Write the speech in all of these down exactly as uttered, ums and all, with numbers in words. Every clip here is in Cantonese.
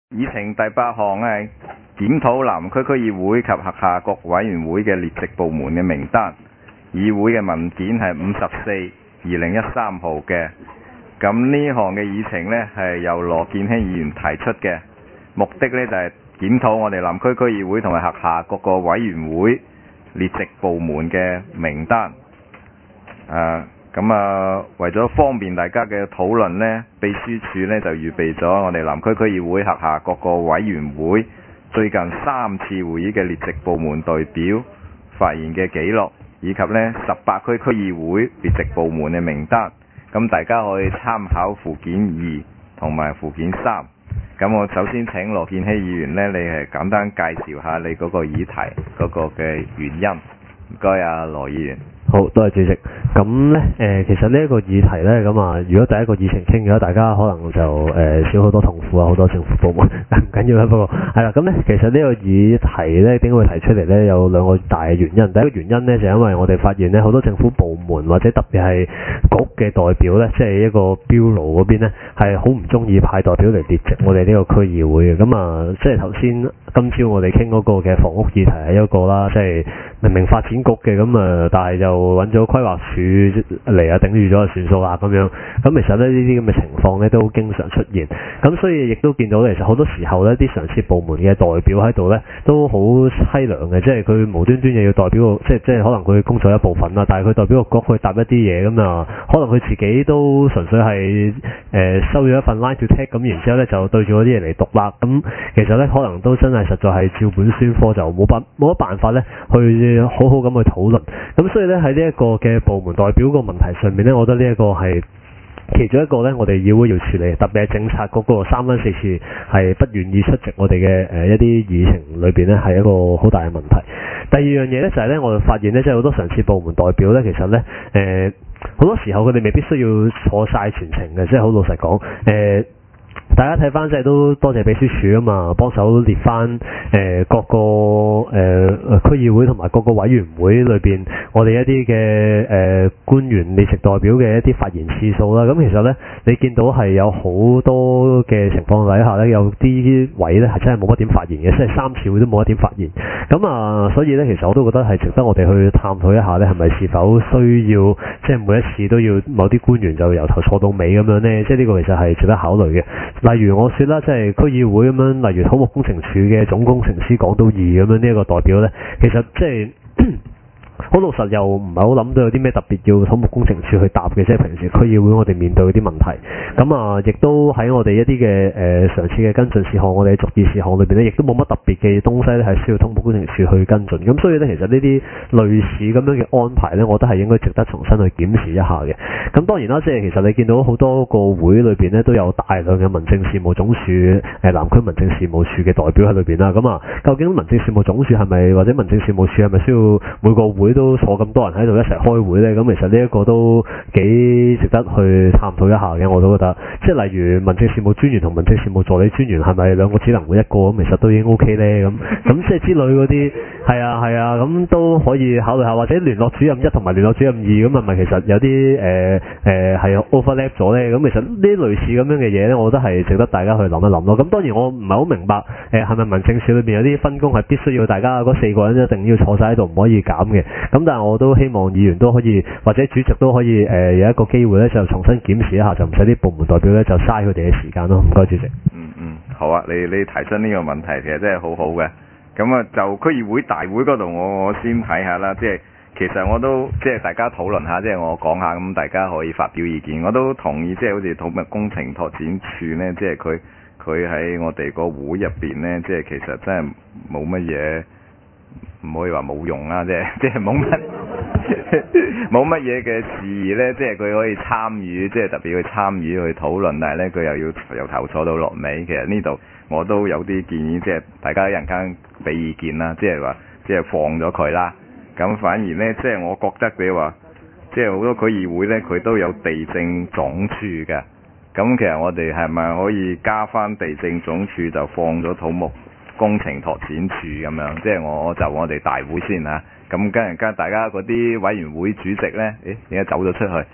議程第八項係檢討南區區議會及轄下各委員會嘅列席部門嘅名單。議會嘅文件係五十四二零一三號嘅。咁呢項嘅議程呢係由羅健熙議員提出嘅，目的呢就係檢討我哋南區區議會同埋轄下各個委員會列席部門嘅名單。啊咁啊，為咗方便大家嘅討論呢，秘書處呢就預備咗我哋南區區議會轄下各個委員會最近三次會議嘅列席部門代表發言嘅記錄，以及呢十八區區議會列席部門嘅名單。咁大家可以參考附件二同埋附件三。咁我首先請羅健熙議員呢，你係簡單介紹下你嗰個議題嗰個嘅原因。唔該啊，羅議員。 好，多謝主席。咁呢，誒、呃，其實呢一個議題呢，咁啊，如果第一個議程傾嘅話，大家可能就誒、呃、少好多痛苦啊，好多政府部門，唔緊要啦。不過係啦，咁呢，其實呢個議題呢，點解會提出嚟呢？有兩個大嘅原因。第一個原因呢，就係、因為我哋發現呢，好多政府部門或者特別係局嘅代表呢，即係一個標爐嗰邊呢，係好唔中意派代表嚟列席我哋呢個區議會嘅。咁啊，即係頭先今朝我哋傾嗰個嘅房屋議題係一個啦，即係明明發展局嘅，咁啊，但係就揾咗規劃署嚟啊，頂住咗就算數啦咁樣。咁其實咧，呢啲咁嘅情況咧都經常出現。咁所以亦都見到其實好多時候咧，啲常設部門嘅代表喺度咧都好凄涼嘅，即係佢無端端又要代表個，即係即係可能佢工作一部分啦，但係佢代表個局去答一啲嘢咁啊，可能佢自己都純粹係誒、呃、收咗一份 line to take 咁，然之後咧就對住嗰啲嘢嚟讀啦。咁其實咧可能都真係實在係照本宣科，就冇辦冇乜辦法咧去好好咁去討論。咁所以咧喺呢一個嘅部門代表個問題上面咧，我覺得呢一個係其中一個咧，我哋議會要處理，特別係政策嗰個三番四次係不願意出席我哋嘅誒一啲議程裏邊咧，係一個好大嘅問題。第二樣嘢咧就係咧，我哋發現咧，即係好多常設部門代表咧，其實咧誒好多時候佢哋未必需要坐晒全程嘅，即係好老實講誒。呃大家睇翻即係都多謝秘書處啊嘛，幫手列翻誒、呃、各個誒誒、呃、區議會同埋各個委員會裏邊，我哋一啲嘅誒官員列席代表嘅一啲發言次數啦。咁其實咧，你見到係有好多嘅情況底下咧，有啲位咧係真係冇乜點發言嘅，即係三次會都冇乜點發言。咁啊，所以咧其實我都覺得係值得我哋去探討一下咧，係咪是否需要即係每一次都要某啲官員就由頭坐到尾咁樣咧？即係呢個其實係值得考慮嘅。例如我說啦，即係區議會咁樣，例如土木工程署嘅總工程師講到義咁樣呢一個代表呢，其實即係好老實，又唔係好諗到有啲咩特別要土木工程署去答嘅，即係平時區議會我哋面對嗰啲問題。咁啊，亦都喺我哋一啲嘅誒上次嘅跟進事項，我哋嘅逐議事項裏邊呢，亦都冇乜特別嘅東西咧係需要土木工程署去跟進。咁所以呢，其實呢啲類似咁樣嘅安排呢，我覺得係應該值得重新去檢視一下嘅。咁當然啦，即係其實你見到好多個會裏邊呢，都有大量嘅民政事務總署、誒南區民政事務處嘅代表喺裏邊啦。咁啊，究竟民政事務總署係咪或者民政事務處係咪需要每個會都坐咁多人喺度一齊開會呢？咁其實呢一個都幾值得去探討一下嘅，我都覺得。即係例如民政事務專員同民政事務助理專員係咪兩個只能會一個咁？其實都已經 OK 呢。咁咁即係之類嗰啲係啊係啊，咁都可以考慮下，或者聯絡主任一同埋聯絡主任二咁係咪其實有啲誒誒係 overlap 咗呢？咁其實呢類似咁樣嘅嘢呢，我覺得係值得大家去諗一諗咯。咁當然我唔係好明白誒係咪民政處裏邊有啲分工係必須要大家嗰四個人一定要坐晒喺度，唔可以減嘅。咁但係我都希望議員都可以或者主席都可以誒、呃、有一個機會咧，就重新檢視一下，就唔使啲部門代表咧就嘥佢哋嘅時間咯。唔該，主席。 嗯嗯，好啊，你你提出呢個問題其實真係好好嘅。咁啊，就區議會大會嗰度，我我先睇下啦。即係其實我都即係大家討論下，即係我講下，咁大家可以發表意見。我都同意，即係好似土木工程拓展署呢，即係佢佢喺我哋個會入邊呢，即係其實真係冇乜嘢。唔可以話冇用啦，即係即係冇乜冇乜嘢嘅事咧，即係佢可以參與，即係特別去參與去討論，但係咧佢又要由頭坐到落尾。其實呢度我都有啲建議，即係大家一陣間俾意見啦，即係話即係放咗佢啦。咁反而咧，即係我覺得你話，即係好多區議會咧，佢都有地政總署嘅。咁其實我哋係咪可以加翻地政總署，就放咗土木工程拓展署咁樣？即係我就我哋大會先嚇，咁跟人家大家嗰啲委員會主席呢，誒點解走咗出去？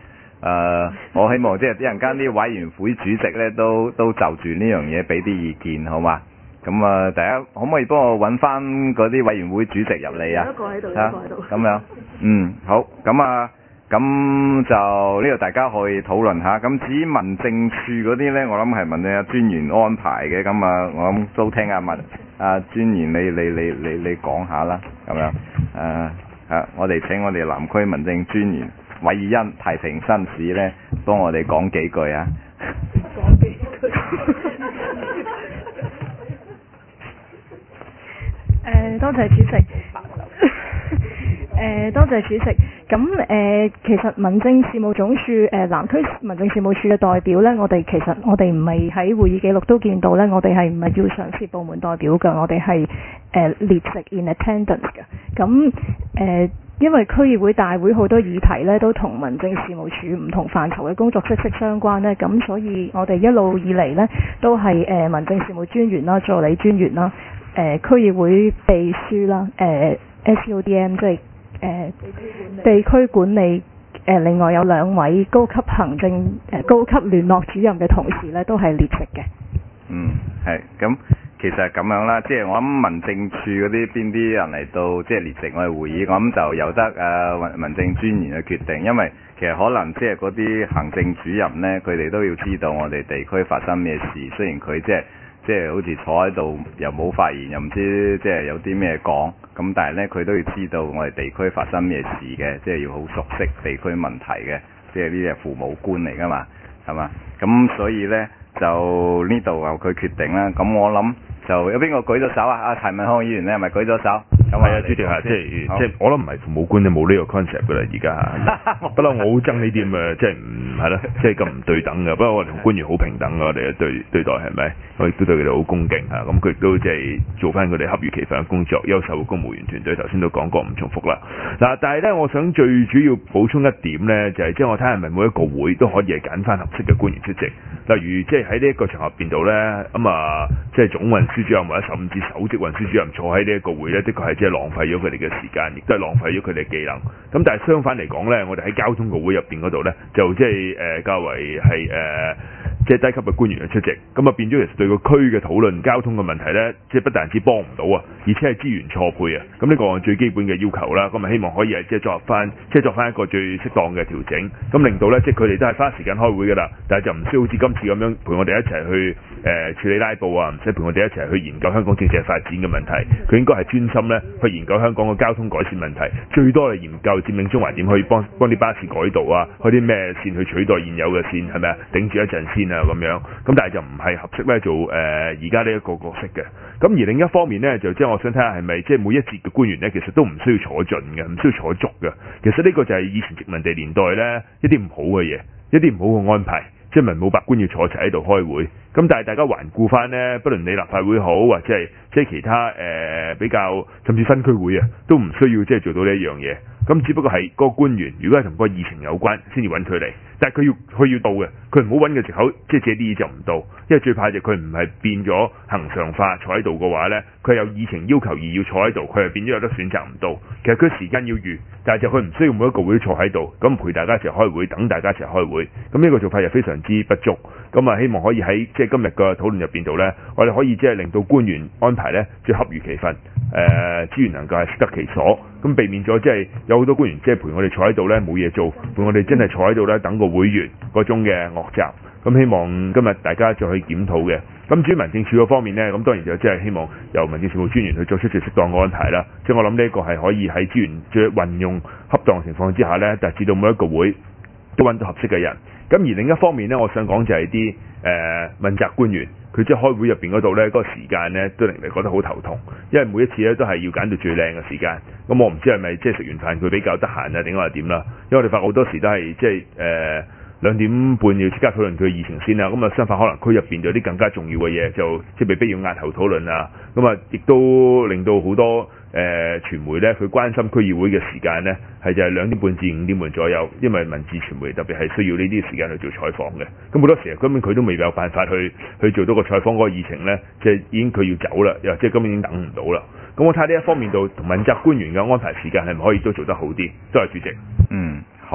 呃，我希望即係啲人間啲委員會主席咧都都就住呢樣嘢俾啲意見，好嘛？咁啊，大家可唔可以幫我揾翻嗰啲委員會主席入嚟啊？ 一個喺度，一啊個喺度。 咁樣，嗯，好，咁啊，咁就呢度大家可以討論下。咁至於民政處嗰啲呢，我諗係民政專員安排嘅。咁啊，我諗都聽下民啊專員你你你你你講下啦，咁樣，誒、啊，啊，我哋請我哋南區民政專員韋恩太平紳士呢，幫我哋講幾句啊。 講幾句。誒，多謝主席。誒，多謝主席。咁誒、呃，其實民政事務總署誒、呃、南區民政事務處嘅代表呢，我哋其實我哋唔係喺會議記錄都見到呢，我哋係唔係叫上市部門代表㗎？我哋係誒列席 in attendance 嘅。咁誒、呃，因為區議會大會好多議題呢都同民政事務處唔同範疇嘅工作息息相關呢，咁所以我哋一路以嚟呢都係誒、呃、民政事務專員啦、助理專員啦、誒、呃、區議會秘書啦、誒、呃、S O D M 即係。誒、呃、地區管理誒、呃，另外有兩位高級行政誒、呃、高級聯絡主任嘅同事咧，都係列席嘅。 嗯，係咁，其實係咁樣啦，即係我諗民政處嗰啲邊啲人嚟到即係列席我哋會議，我諗就由得誒、呃、民政專員去決定，因為其實可能即係嗰啲行政主任咧，佢哋都要知道我哋地區發生咩事，雖然佢即係。即係好似坐喺度又冇發言，又唔知即係有啲咩講，咁但係呢，佢都要知道我哋地區發生咩事嘅，即係要好熟悉地區問題嘅，即係呢啲係父母官嚟㗎嘛，係嘛？咁所以呢，就呢度由佢決定啦。咁我諗就有邊個舉咗手啊？阿陳文康議員呢係咪舉咗手？咁係啊，主席啊，即係即係我諗唔係父母官，你冇呢個 concept 㗎啦，而家不嬲我好憎呢啲咁嘅，即係唔係啦，即係咁唔對等㗎。不過我哋同官員好平等㗎，我哋對對待係咪？我亦都對佢哋好恭敬嚇，咁佢亦都即係做翻佢哋恰如其分嘅工作，優秀嘅公務員團隊。頭先都講過，唔重複啦。嗱，但係咧，我想最主要補充一點咧，就係即係我睇下係咪每一個會都可以係揀翻合適嘅官員出席。例如即係喺呢一個場合邊度咧，咁啊，即係總運輸主任或者甚至首席運輸主任坐喺呢一個會咧，的確係即係浪費咗佢哋嘅時間，亦都係浪費咗佢哋嘅技能。咁但係相反嚟講咧，我哋喺交通個會入邊嗰度咧，就即係誒較為係誒。呃即係低級嘅官員去出席，咁啊變咗其實對個區嘅討論交通嘅問題呢，即係不但止幫唔到啊，而且係資源錯配啊，咁呢個係最基本嘅要求啦。咁啊希望可以係即係作翻，即係作翻一個最適當嘅調整，咁令到呢，即係佢哋都係花時間開會㗎啦，但係就唔需要好似今次咁樣陪我哋一齊去誒、呃、處理拉布啊，唔使陪我哋一齊去研究香港政制發展嘅問題。佢應該係專心呢去研究香港嘅交通改善問題，最多係研究佔領中環點可以幫幫啲巴士改道啊，開啲咩線去取代現有嘅線係咪啊？頂住一陣先啊咁樣，咁但係就唔係合適咧做誒而家呢一個角色嘅。咁而另一方面咧，就即係我想睇下係咪即係每一節嘅官員咧，其實都唔需要坐盡嘅，唔需要坐足嘅。其實呢個就係以前殖民地年代咧一啲唔好嘅嘢，一啲唔好嘅安排，即係文武百官要坐齊喺度開會。咁但係大家環顧翻呢，不論你立法會好，或者係即係其他誒、呃、比較甚至分區會啊，都唔需要即係做到呢一樣嘢。咁只不過係嗰個官員，如果係同個議程有關，先至揾佢嚟。但係佢要佢要到嘅，佢唔好揾嘅藉口，即係借啲嘢就唔到。因為最怕就佢唔係變咗恆常化坐喺度嘅話呢，佢有議程要求而要坐喺度，佢係變咗有得選擇唔到。其實佢時間要預，但係就佢唔需要每一個會都坐喺度，咁陪大家一齊開會，等大家一齊開會。咁呢個做法又非常之不足。咁啊，希望可以喺即係今日嘅討論入邊度呢，我哋可以即係令到官員安排呢，最恰如其分，誒、呃、資源能夠係適得其所，咁避免咗即係有好多官員即係陪我哋坐喺度呢，冇嘢做，陪我哋真係坐喺度呢，等個會員嗰種嘅惡習。咁希望今日大家再去檢討嘅。咁至於民政處嗰方面呢，咁當然就即係希望由民政事務專員去作出最適當嘅安排啦。即係我諗呢一個係可以喺資源最運用恰當情況之下呢，達至到每一個會都揾到合適嘅人。咁而另一方面呢，我想講就係啲誒問責官員，佢即係開會入邊嗰度呢，嗰、嗰個時間呢都令你覺得好頭痛，因為每一次呢都係要揀到最靚嘅時間。咁我唔知係咪即係食完飯佢比較得閒啊，定係點啦？因為我哋發覺好多時都係即係誒。呃兩點半要即刻討論佢嘅議程先啦，咁啊相反可能區入邊有啲更加重要嘅嘢，就即係被逼要押後討論啊，咁啊亦都令到好多誒、呃、傳媒咧，佢關心區議會嘅時間咧係就係兩點半至五點半左右，因為文字傳媒特別係需要呢啲時間去做採訪嘅，咁好多時根本佢都未有辦法去去做到個採訪嗰個議程咧，即係已經佢要走啦，又即係根本已經等唔到啦。咁我睇下呢一方面度同問責官員嘅安排時間係咪可以都做得好啲？多謝主席。 嗯，好。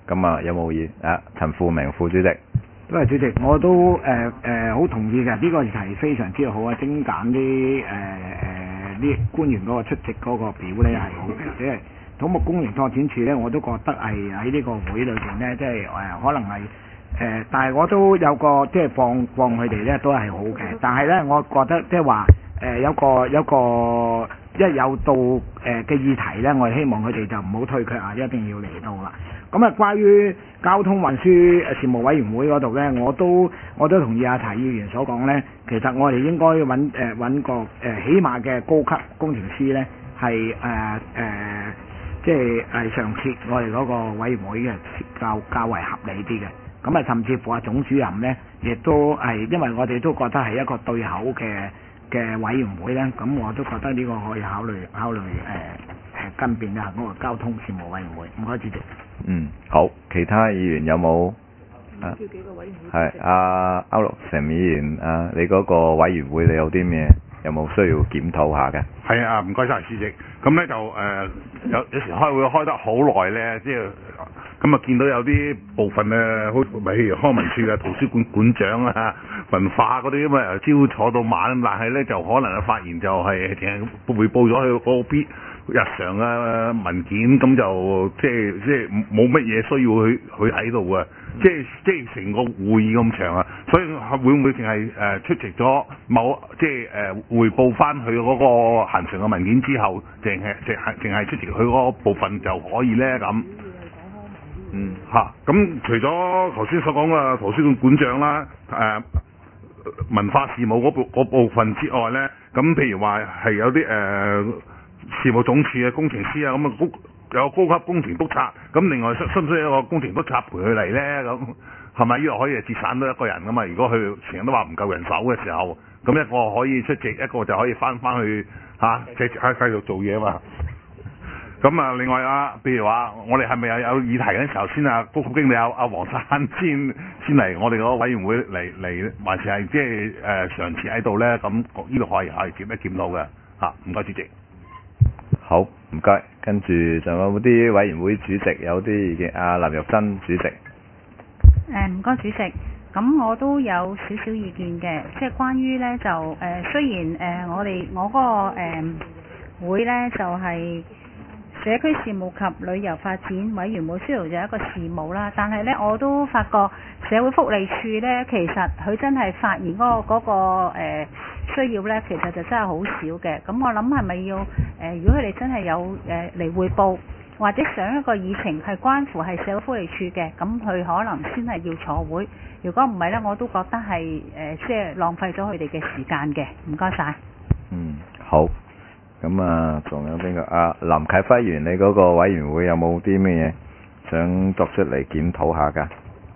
咁啊有冇意啊？陳富明副主席。 多謝主席，我都誒誒好同意嘅，呢、這個議題非常之好啊！精簡啲誒誒啲官員嗰個出席嗰個表咧係好嘅，即係土木工程拓展署咧，我都覺得係喺呢個會裏邊咧，即係誒、呃、可能係誒、呃，但係我都有個即係放放佢哋咧都係好嘅，但係咧我覺得即係話誒有個有個一有到誒嘅議題咧，我希望佢哋就唔好推卻啊，一定要嚟到啦。咁啊，關於交通運輸事務委員會嗰度呢，我都我都同意阿譚議員所講呢。其實我哋應該揾誒揾個誒、呃、起碼嘅高級工程師呢，係誒誒，即係係上設我哋嗰個委員會嘅較較為合理啲嘅。咁啊，甚至乎啊總主任呢，亦都係因為我哋都覺得係一個對口嘅嘅委員會呢。咁我都覺得呢個可以考慮考慮誒誒、呃、跟變嘅嗰個交通事務委員會。唔該，主席。 嗯，好，其他議員有冇？啊， 叫幾個委員會？ 係阿歐陸成議員啊，你嗰個委員會你有啲咩？有冇需要檢討下嘅？ 係啊，唔該晒主席。咁咧就誒、呃、有有時開會開得好耐咧，即係咁啊見到有啲部分咧，好譬如康文署嘅圖書館館長啊、文化嗰啲咁啊，由朝坐到晚，但係咧就可能發言就係淨係彙報咗佢嗰邊日常嘅文件，咁就即係即係冇乜嘢需要去去喺度啊！即係即係成個會議咁長啊，所以會唔會淨係誒出席咗某即係誒彙報翻佢嗰個恆常嘅文件之後，淨係淨係淨係出席佢嗰部分就可以咧咁？ 嗯， 嚇咁、啊、除咗頭先所講嘅圖書館館長啦，誒、呃、文化事務嗰部嗰部分之外咧，咁譬如話係有啲誒、呃、事務總署嘅工程師啊，咁啊高有高級工程督察，咁另外需需唔需要一個工程督察陪佢嚟咧？咁係咪呢個可以節省到一個人噶嘛？如果佢成日都話唔夠人手嘅時候，咁一個可以出席，一個就可以翻翻去嚇繼續繼續做嘢嘛。咁啊，另外啊，譬如話，我哋係咪有有議題嘅時候先啊？高級經理阿阿黃生先先嚟我哋嗰個委員會嚟嚟，還是係即係誒常設喺度咧？咁呢個可以可以檢一檢討嘅嚇。唔該，主席。 好，唔該。跟住仲有冇啲委員會主席有啲意見？阿林玉珍主席。 誒唔該，主席。咁我都有少少意見嘅，即係關於咧就誒、呃，雖然誒、呃、我哋我嗰、那個誒、呃、會咧就係、是、社區事務及旅遊發展委員會，雖然就係一個事務啦，但係咧我都發覺社會福利署咧，其實佢真係發言嗰、那個嗰、那個、呃、需要咧，其實就真係好少嘅。咁我諗係咪要誒、呃？如果佢哋真係有誒嚟彙報，或者上一個議程係關乎係社會福利署嘅，咁佢可能先係要坐會。如果唔係咧，我都覺得係誒、呃，即係浪費咗佢哋嘅時間嘅。唔該晒。 嗯，好。咁啊，仲有邊個？啊，林啟輝員，你嗰個委員會有冇啲咩嘢想作出嚟檢討下㗎？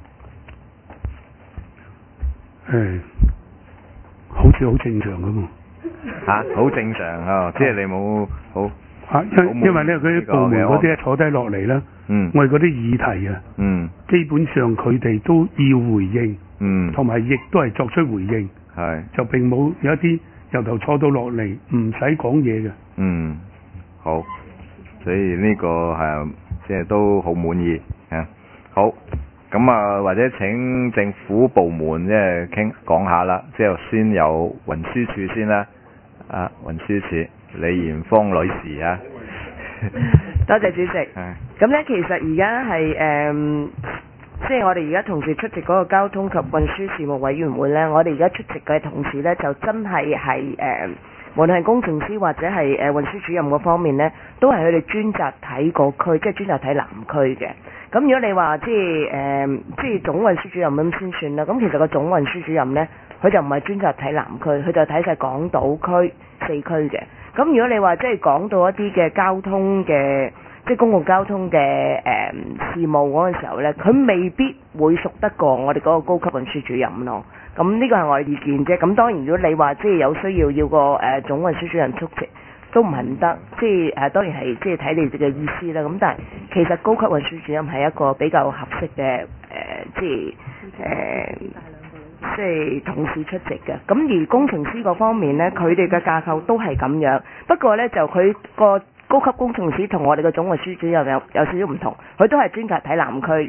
誒，好似好正常咁喎。 嚇，好正常啊！即係你冇好。 啊，因因為咧，佢啲部門嗰啲咧坐低落嚟啦， 嗯， 我哋嗰啲議題啊， 嗯， 基本上佢哋都要回應， 嗯， 同埋亦都係作出回應， 係， 就並冇有一啲由頭坐到落嚟唔使講嘢嘅。 嗯，好，所以呢個係即係都好滿意啊。好，咁啊，或者請政府部門即係傾講下啦，即係先有運輸署先啦，啊，運輸署。李賢芳女士啊， 多謝主席。咁咧，其實而家係誒，即係我哋而家同時出席嗰個交通及運輸事務委員會咧，我哋而家出席嘅同事咧，就真係係誒，無論係工程師或者係誒運輸主任嗰方面咧，都係佢哋專責睇個區，即係專責睇南區嘅。咁如果你話即係誒，即係總運輸主任咁先算啦。咁其實個總運輸主任咧，佢就唔係專責睇南區，佢就睇晒港島區四區嘅。咁如果你話即係講到一啲嘅交通嘅，即係公共交通嘅誒、呃、事務嗰陣時候咧，佢未必會熟得過我哋嗰個高級運輸主任咯。咁呢個係我嘅意見啫。咁當然如果你話即係有需要要個誒、呃、總運輸主任出席，都唔係唔得。即係誒、呃、當然係即係睇你哋嘅意思啦。咁但係其實高級運輸主任係一個比較合適嘅誒，即係誒。呃即係同事出席嘅，咁而工程師嗰方面呢，佢哋嘅架構都係咁樣。不過呢，就佢個高級工程師同我哋嘅總運輸主任有有少少唔同，佢都係專責睇南區，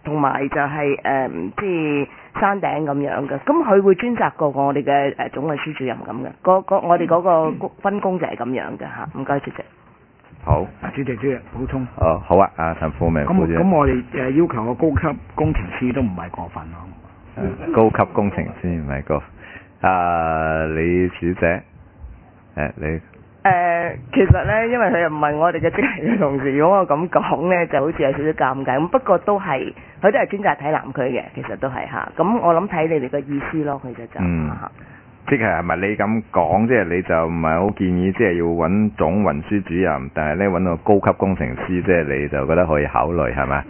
同埋就係、是、誒、呃、即係山頂咁樣嘅。咁佢會專責過我哋嘅誒總運輸主任咁嘅。嗰嗰我哋嗰個分工就係咁樣嘅嚇。唔該主席。 好， 啊主席主席補充。 哦好啊，阿陳富明咁副主席。 咁我哋誒要求個高級工程師都唔係過分咯。 誒高級工程師唔係個啊李小姐，誒你誒、呃，其實咧，因為佢又唔係我哋嘅職系嘅同事，如果我咁講咧，就好似有少少尷尬。咁不過都係，佢都係專責睇南區嘅，其實都係嚇。咁我諗睇你哋嘅意思咯，佢就就嗯嚇。 即係係咪你咁講，即係你就唔係好建議，即係要揾總運輸主任，但係咧揾個高級工程師，即係你就覺得可以考慮係咪？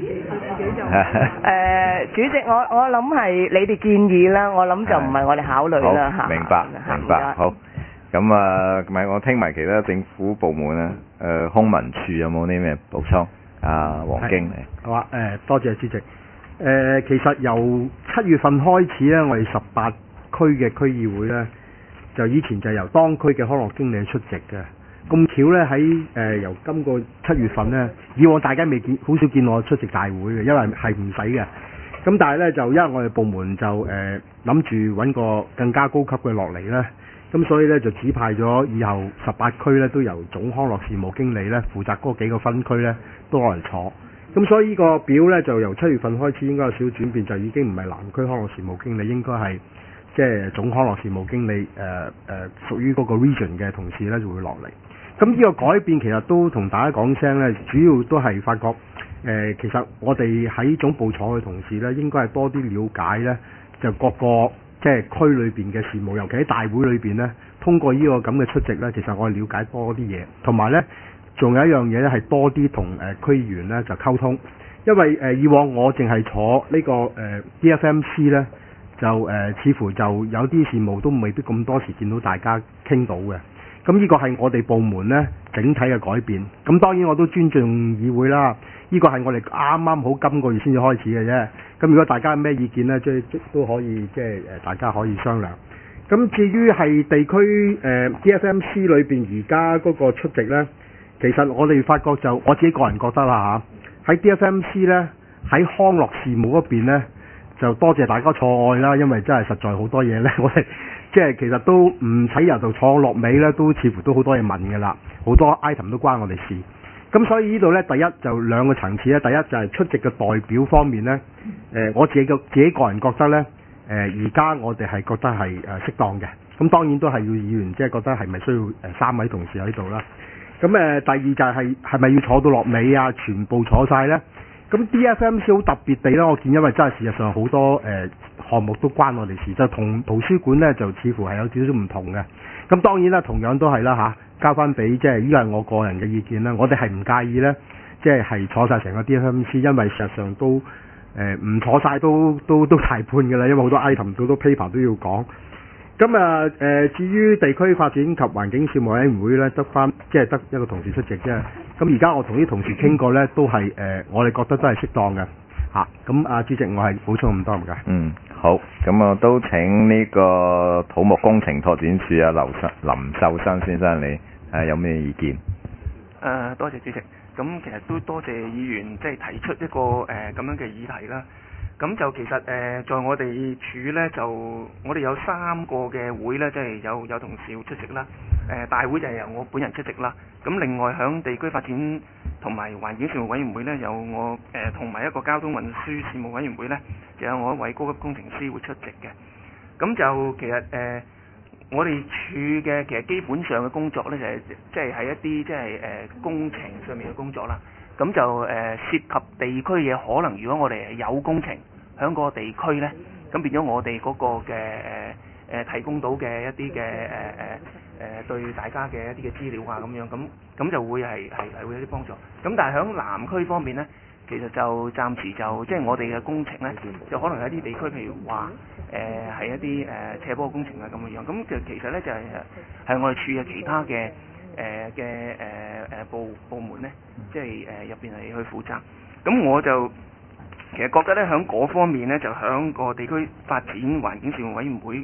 誒，主席，我我諗係你哋建議啦，我諗就唔係我哋考慮啦嚇。 好，明白明白，好。咁啊，唔係我聽埋其他政府部門啊，誒空民處有冇啲咩補充？啊，黃經理。 好啊，誒多謝主席。誒其實由七月份開始咧，我哋十八區嘅區議會咧，就以前就由當區嘅康樂經理出席嘅。咁巧咧喺誒由今個七月份咧，以往大家未見，好少見我出席大會嘅，因為係唔使嘅。咁但係咧就因為我哋部門就誒諗住揾個更加高級嘅落嚟咧，咁所以咧就指派咗以後十八區咧都由總康樂事務經理咧負責嗰幾個分區咧都攞嚟坐。咁所以呢個表咧就由七月份開始應該有少少轉變，就已經唔係南區康樂事務經理，應該係即係總康樂事務經理誒誒、呃呃、屬於嗰個 region 嘅同事咧就會落嚟。咁呢個改變其實都同大家講聲咧，主要都係發覺誒、呃、其實我哋喺總部坐嘅同事咧，應該係多啲了解咧，就各個即係區裏邊嘅事務，尤其喺大會裏邊咧，通過呢個咁嘅出席咧，其實我哋了解多啲嘢，同埋咧仲有一樣嘢咧係多啲同誒區議員咧就溝通，因為誒、呃、以往我淨係坐、這個呃、呢個誒 D F M C 咧，就誒、呃、似乎就有啲事務都未必咁多時見到大家傾到嘅。咁呢個係我哋部門呢整體嘅改變。咁當然我都尊重議會啦。呢個係我哋啱啱好今個月先至開始嘅啫。咁如果大家有咩意見呢，即係都可以即係誒大家可以商量。咁至於係地區誒 D F M C 裏邊而家嗰個出席呢，其實我哋發覺就我自己個人覺得啦嚇，喺 D F M C 呢，喺康樂事務嗰邊呢，就多謝大家錯愛啦，因為真係實在好多嘢呢，我哋。即係其實都唔使由頭坐落尾咧，都似乎都好多嘢問嘅啦，好多 item 都關我哋事。咁所以呢度咧，第一就兩個層次咧，第一就係出席嘅代表方面咧，誒、呃、我自己嘅自己個人覺得咧，誒而家我哋係覺得係誒適當嘅。咁當然都係要議員即係覺得係咪需要誒三位同事喺度啦。咁誒、呃、第二就係係咪要坐到落尾啊？全部坐晒咧？咁 D F M C 好特別地咧，我見因為真係事實上好多誒、呃、項目都關我哋事，就同圖書館咧就似乎係有少少唔同嘅。咁當然啦，同樣都係啦嚇，交翻俾即係呢個係我個人嘅意見啦。我哋係唔介意咧，即係係坐晒成個 D F M C，因為事實上都誒唔、呃、坐晒都都都大半嘅啦，因為好多 item 好多 paper 都要講。咁啊誒，至於地區發展及環境事務委員會咧，得翻即係得一個同事出席啫。咁而家我同啲同事傾過咧，都係誒、呃，我哋覺得都係適當嘅嚇。咁啊，主席，我係補充咁多唔該。 嗯，好。咁我都請呢個土木工程拓展處啊，劉生林秀生先生，你誒有咩意見？誒、 呃，多謝主席。咁其實都多謝議員即係提出一個誒咁、呃、樣嘅議題啦。咁就其實誒、呃，在我哋處呢，就我哋有三個嘅會呢，即係有有同事會出席啦。誒、呃、大會就係由我本人出席啦。咁另外響地區發展同埋環境事務委員會呢，有我誒同埋一個交通運輸事務委員會呢，就有我一位高級工程師會出席嘅。咁就其實誒、呃，我哋處嘅其實基本上嘅工作呢，就係即係係一啲即係誒工程上面嘅工作啦。咁就誒、呃、涉及地區嘅，可能如果我哋有工程喺個地區呢，咁變咗我哋嗰個嘅誒誒提供到嘅一啲嘅誒誒誒對大家嘅一啲嘅資料啊咁樣，咁咁就會係係係會有啲幫助。咁但係喺南區方面呢，其實就暫時就即係、就是、我哋嘅工程呢，就可能有一啲地區，譬如話誒係一啲誒、呃、斜坡工程啊咁樣樣。咁就其實呢，就係、是、係我哋處嘅其他嘅。誒嘅誒誒部部門咧，即係誒入邊係去負責。咁我就其實覺得咧，喺嗰方面咧，就喺個地區發展環境事務委員會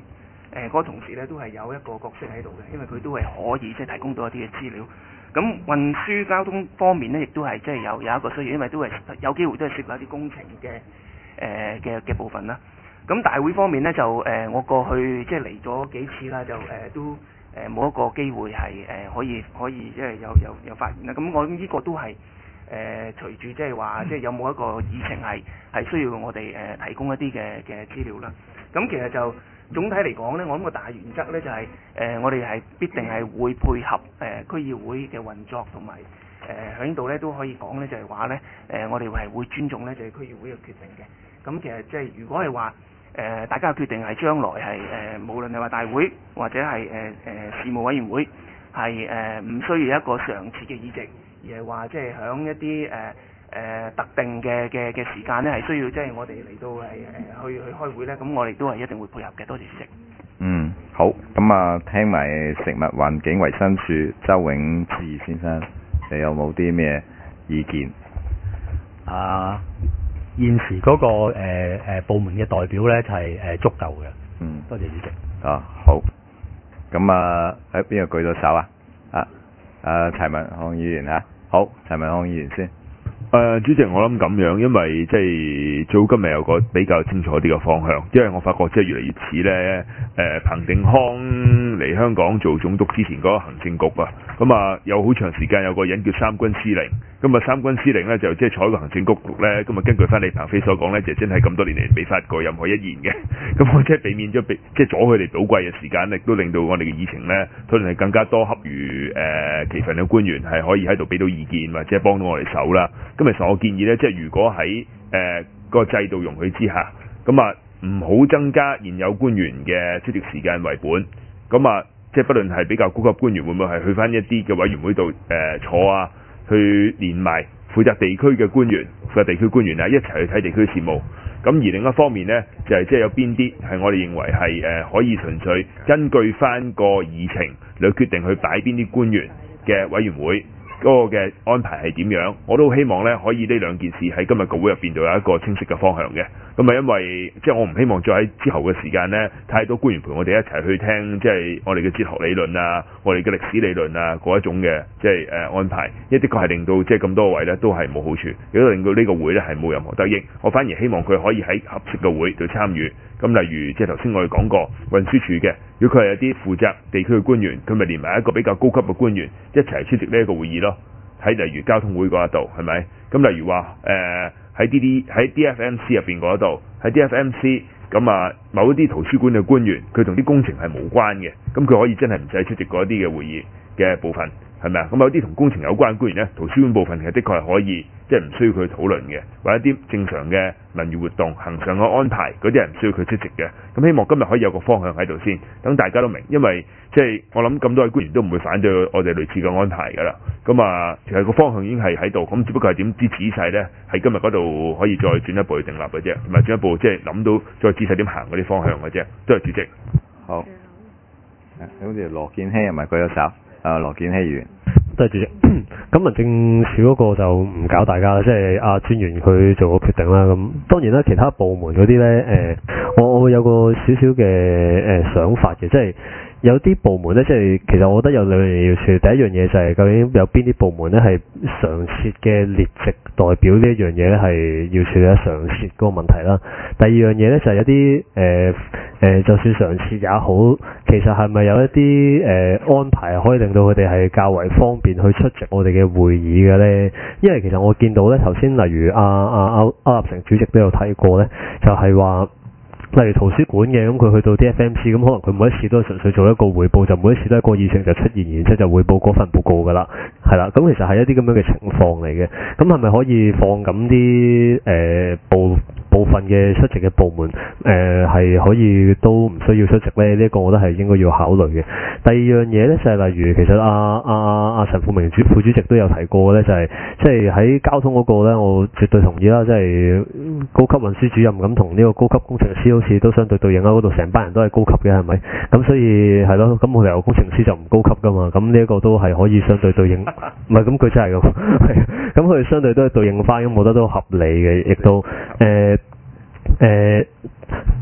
誒嗰個同事咧都係有一個角色喺度嘅，因為佢都係可以即係提供到一啲嘅資料。咁運輸交通方面咧，亦都係即係有有一個需要，因為都係有機會都係涉及一啲工程嘅誒嘅嘅部分啦。咁大會方面咧就誒、呃、我過去即係嚟咗幾次啦，就誒、呃、都誒冇、呃、一個機會係誒、呃、可以可以即係有有有發言啦。咁我諗呢個都係誒、呃、隨住即係話即係有冇一個議程係係需要我哋誒、呃、提供一啲嘅嘅資料啦。咁其實就總體嚟講咧，我諗個大原則咧就係、是、誒、呃、我哋係必定係會配合誒、呃、區議會嘅運作，同埋誒喺呢度咧都可以講咧就係話咧誒我哋係會尊重咧就係、是、區議會嘅決定嘅。咁其實即係如果係話誒大家嘅決定係將來係誒、呃、無論係話大會或者係誒誒事務委員會係誒唔需要一個常設嘅議席，而係話即係響一啲誒誒特定嘅嘅嘅時間咧係需要即係我哋嚟到係誒、呃、去去開會咧，咁我哋都係一定會配合嘅。多謝主席。 嗯，好，咁啊聽埋食物環境衞生署周永志先生，你有冇啲咩意見？ 啊，現時嗰、那個誒誒、呃、部門嘅代表咧就係、是、誒、呃、足夠嘅。 嗯， 多謝主席。 啊，好。咁啊喺邊個舉到手啊？啊，啊陳文康議員嚇，好，陳文康議員先。 誒、呃，主席，我諗咁樣，因為即係最好今日有個比較清楚啲嘅方向，因為我發覺即係越嚟越似咧誒彭定康嚟香港做總督之前嗰個行政局啊，咁啊有好長時間有個人叫三軍司令，咁啊三軍司令咧就即係坐喺個行政局咧，咁啊根據翻李鵬飛所講咧，就真係咁多年嚟未發過任何一言嘅，咁我即係避免咗即係阻佢哋寶貴嘅時間，亦都令到我哋嘅議程咧討論係更加多恰如誒其份嘅官員係可以喺度俾到意見或者幫到我哋手啦。咁其實我建議咧，即係如果喺誒個制度容許之下，咁啊唔好增加現有官員嘅出席時間為本，咁啊即係不論係比較高級官員會唔會係去翻一啲嘅委員會度誒、呃、坐啊，去連埋負責地區嘅官員、負責地區官員啊一齊去睇地區事務。咁而另一方面咧，就係即係有邊啲係我哋認為係誒、呃、可以純粹根據翻個議程嚟決定去擺邊啲官員嘅委員會。嗰個嘅安排係點樣？我都希望咧可以呢兩件事喺今日個會入邊就有一個清晰嘅方向嘅。咁啊，因為即係我唔希望再喺之後嘅時間咧，太多官員陪我哋一齊去聽，即係我哋嘅哲學理論啊，我哋嘅歷史理論啊嗰一種嘅即係誒安排，因為的確係令到即係咁多位咧都係冇好處，亦都令到呢個會咧係冇任何得益。我反而希望佢可以喺合適嘅會度參與。咁例如即係頭先我哋講過運輸署嘅，如果佢係有啲負責地區嘅官員，佢咪連埋一個比較高級嘅官員一齊出席呢一個會議咯。喺例如交通會嗰一度係咪？咁例如話誒喺 D D 喺 D F M C 入邊嗰度，喺 D F M C 咁啊某一啲圖書館嘅官員，佢同啲工程係無關嘅，咁佢可以真係唔使出席嗰啲嘅會議嘅部分。係咪啊？咁有啲同工程有關嘅官員呢，圖書館部分其實的確係可以，即係唔需要佢討論嘅，或者啲正常嘅文娛活動、行上嘅安排嗰啲係唔需要佢出席嘅。咁希望今日可以有個方向喺度先，等大家都明，因為即係我諗咁多位官員都唔會反對我哋類似嘅安排㗎啦。咁啊，其實個方向已經係喺度，咁只不過係點知仔細呢？喺今日嗰度可以再進一步去訂立嘅啫，同埋進一步即係諗到再仔細點行嗰啲方向嘅啫。多謝主席。 好，好似羅健熙係咪舉咗手？啊，羅健熙議員。 多謝主席。咁民政處嗰個就唔搞大家啦，即係阿專員佢做個決定啦。咁當然啦，其他部門嗰啲呢，誒、呃，我我會有個少少嘅誒想法嘅，即係有啲部門呢，即係其實我覺得有兩樣嘢要處理。第一樣嘢就係究竟有邊啲部門呢係常設嘅列席代表呢一樣嘢呢係要處理得常設嗰個問題啦。第二樣嘢呢，就係有啲誒誒，就算常設也好，其實係咪有一啲誒、呃、安排可以令到佢哋係較為方便去出席我哋嘅會議嘅呢？因為其實我見到呢頭先例如阿阿阿阿立成主席都有提過呢，就係、是、話。例如圖書館嘅，咁佢去到 D F M C，咁可能佢每一次都係純粹做一個彙報，就每一次都係個議程就出現，然之後就彙報嗰份報告㗎啦，係啦。咁其實係一啲咁樣嘅情況嚟嘅。咁係咪可以放咁啲誒部部分嘅出席嘅部門誒係、呃、可以都唔需要出席咧？呢、這、一個我覺得係應該要考慮嘅。第二樣嘢咧就係、是、例如其實阿阿阿陳富明主副主席都有提過咧，就係即係喺交通嗰個咧，我絕對同意啦，即、就、係、是、高級運輸主任咁同呢個高級工程師好似都相對對應啦，嗰度成班人都係高級嘅，係咪？咁所以係咯，咁冇理由工程師就唔高級噶嘛？咁呢一個都係可以相對對應，唔係咁佢真係咁，咁佢相對都係對應翻，咁我覺得都合理嘅，亦都誒誒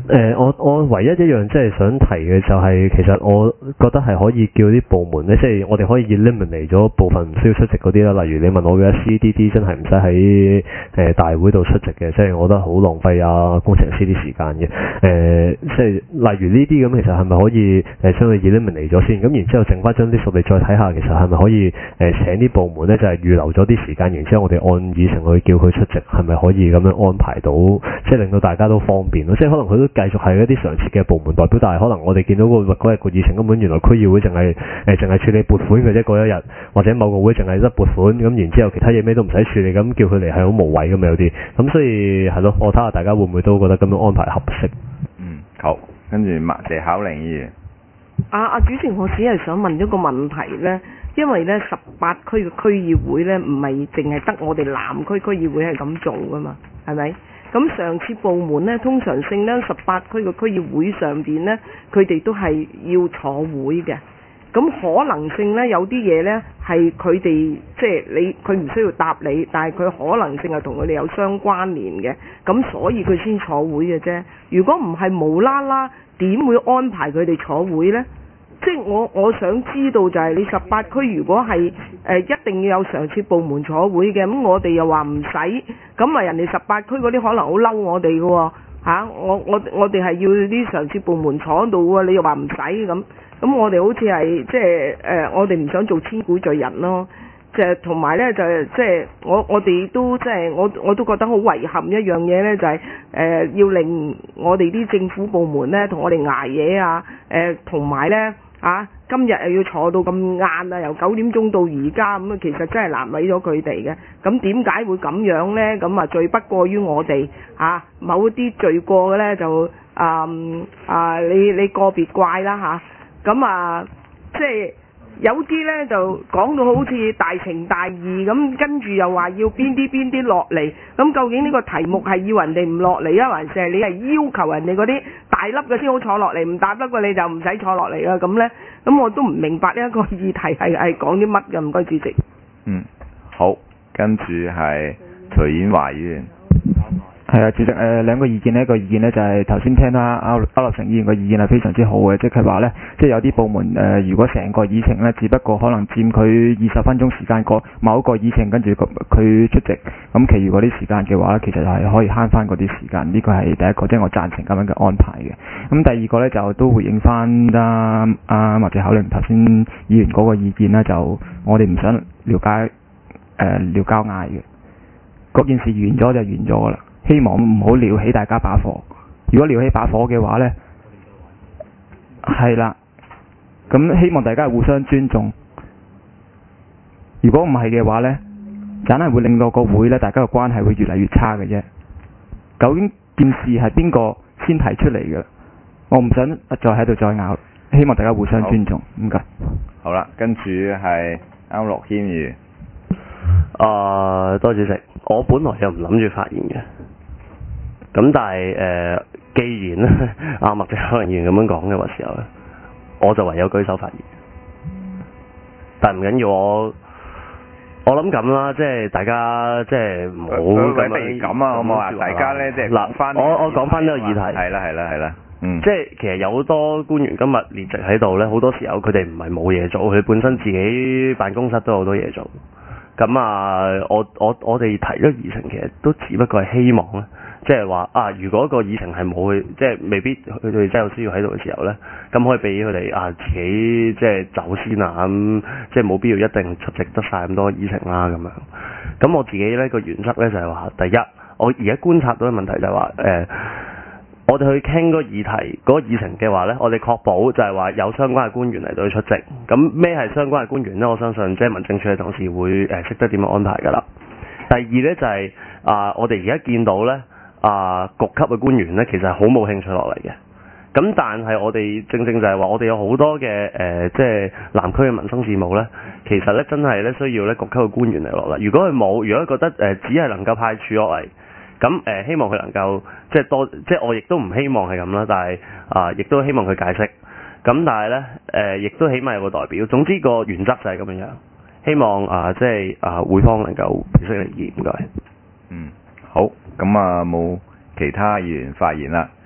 誒、我我唯一一樣即係想提嘅就係、其實我覺得係可以叫啲部門咧，即係我哋可以 eliminate 咗部分唔需要出席嗰啲啦。例如你問我嘅 C D D 真係唔使喺誒大會度出席嘅，即係我覺得好浪費啊工程師啲時間嘅。誒、即係例如呢啲咁，其實係咪可以誒將佢 eliminate 咗先？咁然之後剩翻張啲數，你再睇下，其實係咪可以誒請啲部門咧，就係、預留咗啲時間，然之後我哋按議程去叫佢出席，係咪可以咁樣安排到，即係令到大家都方便咯？即係可能佢都繼續係一啲常設嘅部門代表，但係可能我哋見到個嗰日個議程根本原來區議會淨係誒淨係處理撥款嘅啫，嗰一日或者某個會淨係得撥款，咁然之後其他嘢咩都唔使處理，咁叫佢嚟係好無謂咁有啲，咁所以係咯，我睇下大家會唔會都覺得咁樣安排合適？ 嗯，好，跟住麥謝巧玲議員。 啊啊，主席，我只係想問一個問題呢，因為呢十八區嘅區議會呢，唔係淨係得我哋南區區議會係咁做噶嘛，係咪？咁上次部門呢，通常性呢，十八區嘅區議會上邊呢，佢哋都係要坐會嘅。咁可能性呢，有啲嘢呢係佢哋即係你佢唔需要答你，但係佢可能性係同佢哋有相關聯嘅，咁所以佢先坐會嘅啫。如果唔係無啦啦，點會安排佢哋坐會呢？即係我我想知道就係你十八區如果係誒、呃、一定要有常設部門坐會嘅，咁我哋又話唔使，咁啊人哋十八區嗰啲可能好嬲我哋嘅喎嚇，我我我哋係要啲常設部門坐喺度喎，你又話唔使咁，咁我哋好似係即係誒我哋唔想做千古罪人咯，就係同埋咧就係即係我我哋都即係我我都覺得好遺憾一樣嘢咧，就係、是、誒、呃、要令我哋啲政府部門咧同我哋捱夜啊，誒同埋咧。啊！今日又要坐到咁晏啊，由九點鐘到而家咁啊，其實真係難為咗佢哋嘅。咁點解會咁樣呢？咁啊，罪不過於我哋啊，某啲罪過嘅呢，就啊啊，你你個別怪啦嚇。咁啊，即係有啲呢，就講到好似大情大義咁，跟住又話要邊啲邊啲落嚟。咁究竟呢個題目係要人哋唔落嚟啊，還是係你係要求人哋嗰啲大粒嘅先好坐落嚟，唔大粒嘅你就唔使坐落嚟啊？咁呢，咁我都唔明白呢一個議題係係講啲乜嘅，唔該主席。 嗯，好，跟住係徐婉華議員。 係啊，主席誒、呃、兩個意見呢，一個意見呢，就係頭先聽啦，區區諾誠議員個意見係非常之好嘅，即係佢話呢，即係有啲部門誒、呃，如果成個議程呢，只不過可能佔佢二十分鐘時間過某一個議程，跟住佢出席，咁其餘嗰啲時間嘅話，其實係可以慳翻嗰啲時間，呢個係第一個，即係我贊成咁樣嘅安排嘅。咁第二個呢，就都回應翻啦，啊或者考慮頭先議員嗰個意見啦，就我哋唔想撩交誒撩交嗌嘅，嗰件事完咗就完咗噶啦。希望唔好撩起大家把火，如果撩起把火嘅話呢，係啦，咁希望大家係互相尊重。如果唔係嘅話呢，梗係會令到個會呢，大家嘅關係會越嚟越差嘅啫。究竟件事係邊個先提出嚟嘅？我唔想再喺度再拗，希望大家互相尊重。唔該。 好啦，跟住係區諾軒議員。 啊，多謝主席。我本來又唔諗住發言嘅。咁但係誒、呃，既然咧阿麥謝巧玲議員咁樣講嘅話時候咧，我就唯有舉手發言。但係唔緊要，我我諗咁啦，即係大家即係唔好咁樣咁啊，好唔好啊？大家咧即係嗱， 翻我我講翻呢個議題。 係啦係啦係啦，嗯。 即係其實有好多官員今日列席喺度咧，好多時候佢哋唔係冇嘢做，佢本身自己辦公室都有好多嘢做。咁啊，我我我哋提咗議程，其實都只不過係希望咧。即係話啊，如果個議程係冇去，即係未必佢哋真係有需要喺度嘅時候呢，咁可以俾佢哋啊自己即係走先啊，咁、嗯、即係冇必要一定出席得晒咁多議程啦咁樣。咁我自己呢個原則呢，就係話，第一，我而家觀察到嘅問題就係話，誒、呃，我哋去傾嗰個議題嗰、嗰個議程嘅話呢，我哋確保就係話有相關嘅官員嚟到去出席。咁咩係相關嘅官員呢？我相信即係民政處嘅同事會誒識得點樣安排㗎啦。第二呢，就係、是、啊、呃，我哋而家見到呢。啊，局級嘅官員呢，其實係好冇興趣落嚟嘅。咁但係我哋正正就係話，我哋有好多嘅誒、呃，即係南區嘅民生事務呢，其實呢真係呢需要呢局級嘅官員嚟落嚟。如果佢冇，如果覺得誒、呃、只係能夠派處落嚟，咁誒、呃、希望佢能夠即係多，即係我亦都唔希望係咁啦。但係啊，亦、呃、都希望佢解釋。咁但係呢，誒、呃，亦都起碼有個代表。總之個原則就係咁樣樣。希望啊、呃，即係啊、呃，會方能夠平息利益。唔該。 嗯，好。咁啊，冇其他議員發言啦。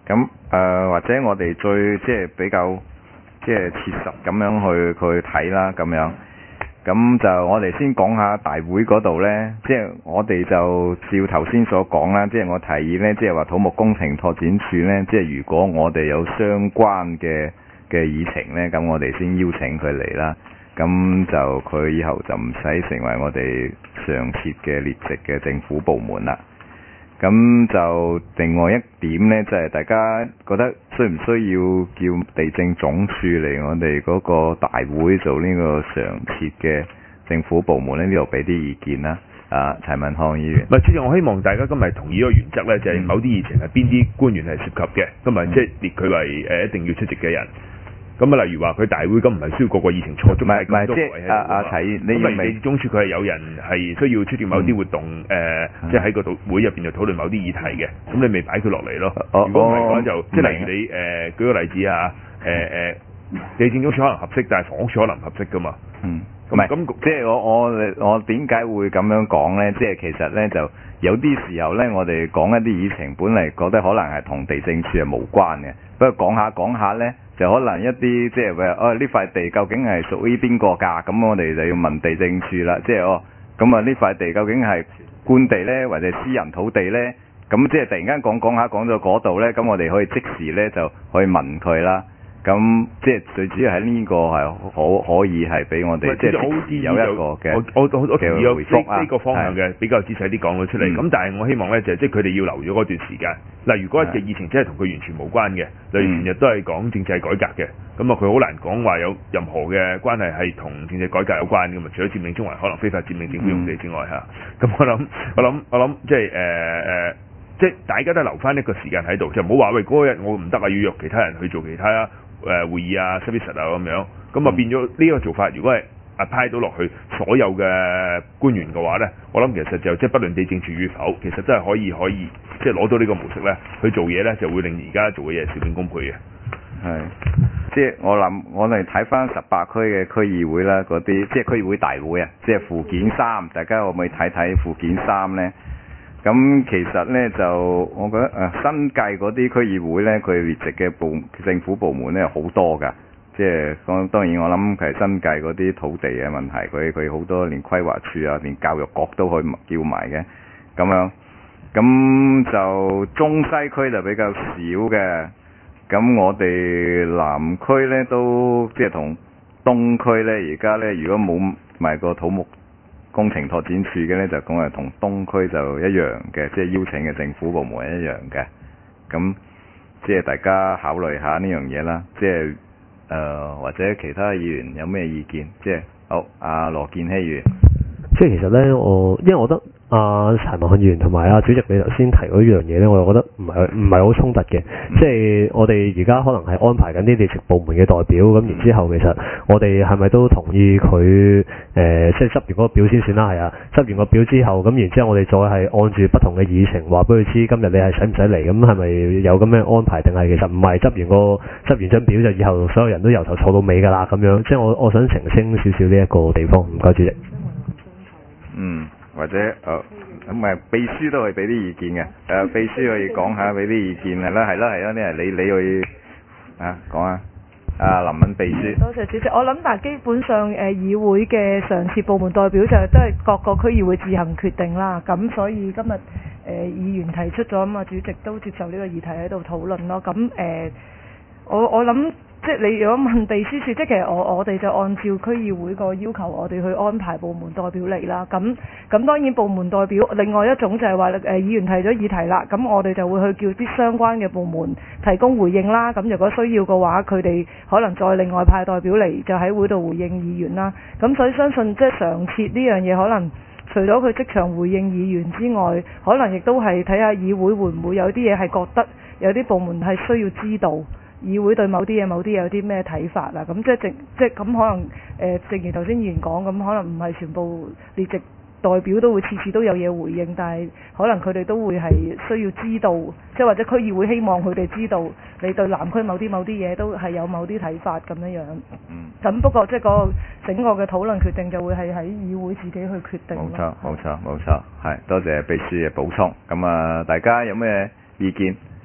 咁誒、呃、或者我哋最即係比較即係切實咁樣去去睇啦，咁樣。咁就我哋先講下大會嗰度呢，即係我哋就照頭先所講啦，即係我提議呢，即係話土木工程拓展署呢，即係如果我哋有相關嘅嘅議程呢，咁我哋先邀請佢嚟啦。咁就佢以後就唔使成為我哋常設嘅列席嘅政府部門啦。咁就另外一點呢，就係、是、大家覺得需唔需要叫地政總署嚟我哋嗰個大會做呢個常設嘅政府部門呢？呢度俾啲意見啦。啊，陳文康議員。 唔係，主席，我希望大家今日同意一個原則呢，就係、是、某啲議程係邊啲官員係涉及嘅，咁咪即係列佢為誒一定要出席嘅人。咁啊，例如話佢大會咁唔係需要個個議程錯足，唔係唔係即係阿阿提，你咁咪地總署佢係有人係需要出席某啲活動，誒、嗯呃嗯，即係喺個會入邊就討論某啲議題嘅，咁你咪擺佢落嚟咯。如果唔係講就，即係例如你誒、呃、舉個例子啊，誒、呃、誒、呃，地政總署可能合適，但係房屋署可能唔合適噶嘛。嗯。唔係咁，即係我我我點解會咁樣講咧？即係其實咧就有啲時候咧，我哋講一啲議程，本嚟覺得可能係同地政處係無關嘅，不過講下講下咧，就可能一啲即係話哦呢塊地究竟係屬於邊個㗎？咁我哋就要問地政處啦。即係哦，咁啊呢塊地究竟係官地咧，或者私人土地咧？咁即係突然間講講下講到嗰度咧，咁我哋可以即時咧就可以問佢啦。咁即係最主要係呢個係可可以係俾我哋即係即時有一個嘅我我我我同意有回覆呢個方向嘅比較仔細啲講咗出嚟。咁、嗯、但係我希望咧就係即係佢哋要留咗嗰段時間。嗱，如果嘅議程真係同佢完全無關嘅，例如全日都係講政制改革嘅，咁啊佢好難講話有任何嘅關係係同政制改革有關嘅嘛。除咗佔領中環可能非法佔領政府用地之外嚇，咁、嗯、我諗我諗我諗即係誒誒，即係大家都留翻一個時間喺度，就唔好話喂嗰日我唔得啊，要約其他人去做其他啊。誒、呃、會議啊 service 啊咁樣，咁啊變咗呢個做法，如果係 apply 到落去所有嘅官員嘅話咧，我諗其實就即係不論地政處與否，其實真係可以可以即係攞到呢個模式咧去做嘢咧，就會令而家做嘅嘢事半功倍嘅。 係，即係我諗，我哋睇翻十八區嘅區議會啦，嗰啲即係區議會大會啊，即係附件三，大家可唔可以睇睇附件三咧？咁其實咧就，我覺得誒、呃、新界嗰啲區議會咧，佢列席嘅部政府部門咧好多㗎，即係講當然我諗其實新界嗰啲土地嘅問題，佢佢好多連規劃處啊，連教育局都可以叫埋嘅，咁樣，咁就中西區就比較少嘅，咁我哋南區咧都即係同東區咧，而家咧如果冇埋個土木工程拓展處嘅咧，就講係同東區就一樣嘅，即係邀請嘅政府部門一樣嘅。咁即係大家考慮下呢樣嘢啦。即係誒、呃、或者其他議員有咩意見？即係好，阿羅健熙議員。 即係其實咧，我因為我覺得阿陳文漢議員同埋阿主席你頭先提嗰樣嘢咧，我又覺得唔係唔係好衝突嘅。嗯、即係我哋而家可能係安排緊啲地政部門嘅代表，咁然之後其實我哋係咪都同意佢誒、呃，即係執完嗰個表先算啦？係啊，執完個表之後，咁然之後我哋再係按住不同嘅議程話俾佢知，今日你係使唔使嚟？咁係咪有咁嘅安排？定係其實唔係執完個執完張表就以後所有人都由頭坐到尾㗎啦？咁樣，即係我我想澄清少少呢一個地方。唔該，主席。 嗯，或者誒咁誒秘書都可以俾啲意見嘅，誒、呃、秘書可以講下俾啲意見係啦，係啦，係啦，呢係你你去啊講啊，阿林敏秘書。 多謝主席，我諗但係基本上誒、呃、議會嘅常設部門代表就都係各個區議會自行決定啦，咁所以今日誒、呃、議員提出咗咁啊，主席都接受呢個議題喺度討論咯，咁誒、呃、我我諗。即係你如果問秘書處，即係其實我我哋就按照區議會個要求，我哋去安排部門代表嚟啦。咁咁當然部門代表另外一種就係話誒議員提咗議題啦，咁我哋就會去叫啲相關嘅部門提供回應啦。咁如果需要嘅話，佢哋可能再另外派代表嚟，就喺會度回應議員啦。咁所以相信即係常設呢樣嘢，可能除咗佢即場回應議員之外，可能亦都係睇下議會會唔會有啲嘢係覺得有啲部門係需要知道。議會對某啲嘢、某啲嘢有啲咩睇法啦？咁即係正即係咁可能誒、呃，正如頭先議員講，咁可能唔係全部列席代表都會次次都有嘢回應，但係可能佢哋都會係需要知道，即係或者區議會希望佢哋知道你對南區某啲某啲嘢都係有某啲睇法咁樣樣。嗯。咁不過即係嗰個整個嘅討論決定就會係喺議會自己去決定。 冇錯，冇錯，冇錯，係多謝秘書嘅補充。咁啊，大家有咩意見？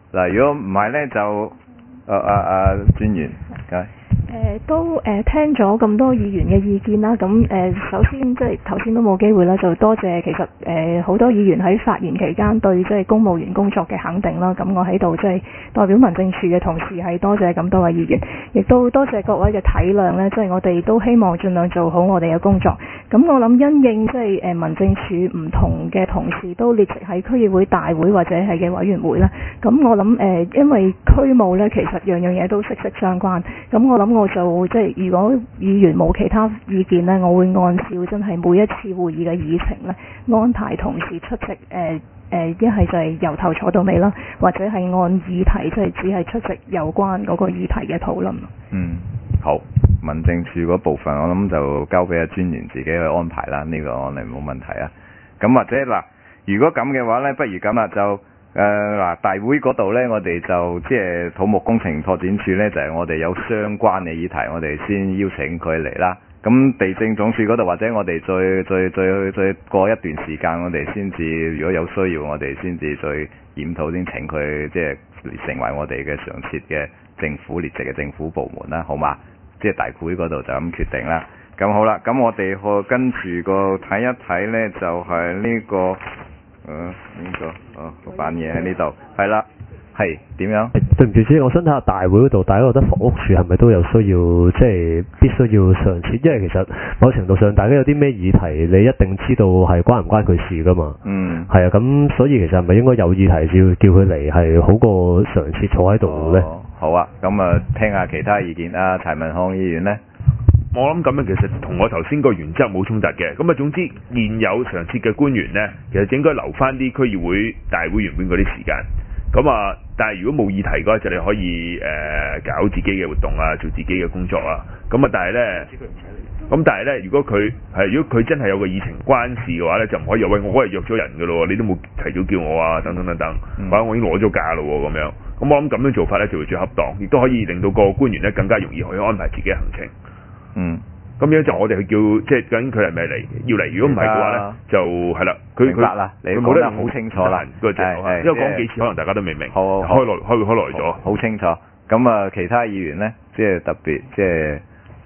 嗱，如果唔係咧，就誒誒誒專員，係。 誒、呃、都誒、呃、聽咗咁多議員嘅意見啦，咁誒、呃、首先即係頭先都冇機會啦，就多謝其實誒好、呃、多議員喺發言期間對即係公務員工作嘅肯定啦，咁我喺度即係代表民政處嘅同事係多謝咁多位議員，亦都多謝各位嘅體諒咧，即係我哋都希望盡量做好我哋嘅工作。咁我諗因應即係誒民政處唔同嘅同事都列席喺區議會大會或者係嘅委員會啦，咁我諗誒、呃、因為區務咧其實樣樣嘢都息息相關，咁我諗我就即係如果議員冇其他意見呢，我會按照真係每一次會議嘅議程呢，安排同事出席誒誒，一係就係由頭坐到尾啦，或者係按議題即係只係出席有關嗰個議題嘅討論。 嗯，好，民政處嗰部分我諗就交俾阿專員自己去安排啦，呢、這個我哋冇問題啊。咁或者嗱，如果咁嘅話呢，不如咁啦就。誒嗱、呃，大會嗰度呢，我哋就即係土木工程拓展處呢，就係、是、我哋有相關嘅議題，我哋先邀請佢嚟啦。咁地政總署嗰度，或者我哋再再再再過一段時間，我哋先至如果有需要，我哋先至再檢討，先請佢即係成為我哋嘅常設嘅政府列席嘅政府部門啦，好嘛？即係大會嗰度就咁決定啦。咁好啦，咁我哋去跟住個睇一睇呢，就係、是、呢、這個。誒呢、嗯這個哦個版嘢喺呢度，係啦，係點樣？ 對唔住先，我想睇下大會嗰度，大家覺得房屋署係咪都有需要，即係必須要上設？因為其實某程度上，大家有啲咩議題，你一定知道係關唔關佢事噶嘛。嗯。係啊，咁所以其實係咪應該有議題要叫佢嚟，係好過上設坐喺度咧？ 好啊，咁啊，聽下其他意見啊，柴文康議員咧。 我諗咁樣其實同我頭先個原則冇衝突嘅，咁啊總之現有常設嘅官員呢，其實應該留翻啲區議會大會原本嗰啲時間，咁啊但係如果冇議題嘅話，就你可以誒、呃、搞自己嘅活動啊，做自己嘅工作啊，咁啊但係呢，咁但係呢，如果佢係如果佢真係有個議程關事嘅話呢，就唔可以喂我嗰日約咗人㗎咯，你都冇提早叫我啊，等等等等，或者、嗯、我已經攞咗假咯咁樣，咁我諗咁樣做法呢就會最恰當，亦都可以令到個官員呢更加容易可以安排自己嘅行程。嗯，咁樣就我哋去叫，即係究竟佢係咪嚟？要嚟，如果唔係嘅話咧，就係啦。佢明白啦，你講得好清楚啦。 嗰隻，因為講幾次可能大家都未明。 好， 開來開會開來咗。 好清楚。咁啊，其他議員咧，即係特別，即係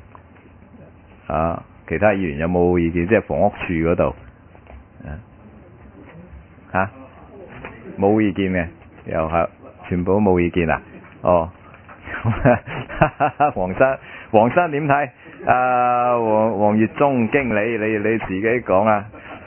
啊，其他議員有冇意見？即係房屋處嗰度，嚇冇意見嘅，又係全部都冇意見啊？哦，黃生。黃生點睇？啊，黃黃月忠經理，你你自己講啊。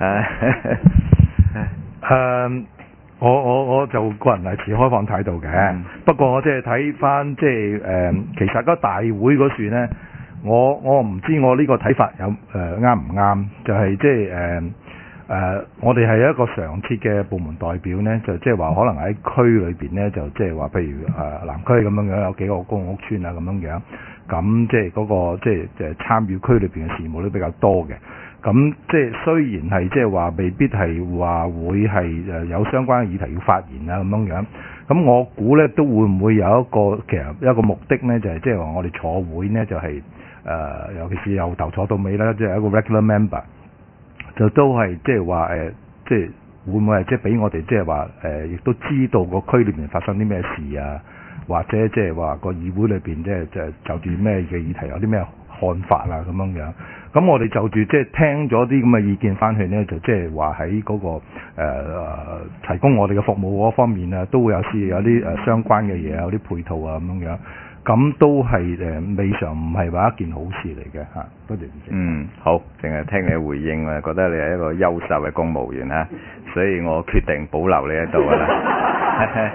誒，我我我就個人係持開放態度嘅。嗯、不過我即係睇翻即係誒，其實嗰大會嗰處呢，我我唔知我呢個睇法有誒啱唔啱？就係即係誒誒，我哋係一個常設嘅部門代表呢，就即係話可能喺區裏邊呢，就即係話譬如誒、呃、南區咁樣樣有幾個公共屋邨啊咁樣樣。咁即係嗰個即係誒參與區裏邊嘅事務都比較多嘅。咁即係雖然係即係話未必係話會係誒有相關嘅議題要發言啊咁樣樣。咁我估咧都會唔會有一個其實一個目的咧，就係即係話我哋坐會呢，就係、是、誒、呃，尤其是由頭坐到尾啦，即、就、係、是、一個 regular member，就都係即係話誒，即係會唔會係即係俾我哋即係話誒，亦都知道個區裏面發生啲咩事啊？或者即係話個議會裏邊即係就就住咩嘅議題有啲咩看法啊咁樣樣，咁我哋就住即係聽咗啲咁嘅意見翻去呢，就即係話喺嗰個誒、呃、提供我哋嘅服務嗰方面啊，都會有試有啲誒相關嘅嘢，有啲配套啊咁樣樣，咁都係誒未嘗唔係話一件好事嚟嘅嚇。多謝主席。 嗯，好，淨係聽你回應啊，覺得你係一個優秀嘅公務員啊，所以我決定保留你喺度㗎啦。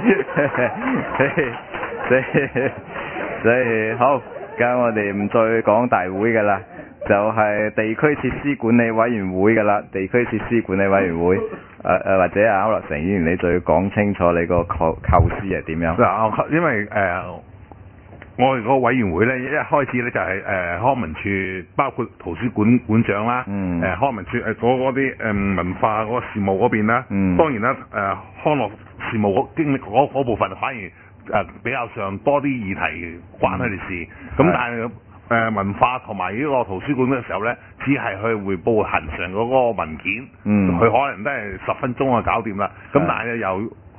所以所以好，咁我哋唔再講大會噶啦，就係、是、地區設施管理委員會噶啦，地區設施管理委員會，誒、呃、誒或者阿區諾誠議員你再講清楚你個構構思係點樣？ 嗱，因為誒、呃、我哋個委員會咧，一開始咧就係誒康文署，包括圖書館館長啦，誒、嗯呃、康文署誒嗰啲誒文化嗰個事務嗰邊啦，嗯、當然啦誒、呃、康樂事務嗰經歷嗰嗰部分反而。誒、呃、比較上多啲議題關佢哋事，咁、嗯、但係誒、呃、文化同埋呢個圖書館嘅時候咧，只係去彙報恆常嗰個文件，佢、嗯、可能都係十分鐘就搞掂啦。咁、嗯、但係由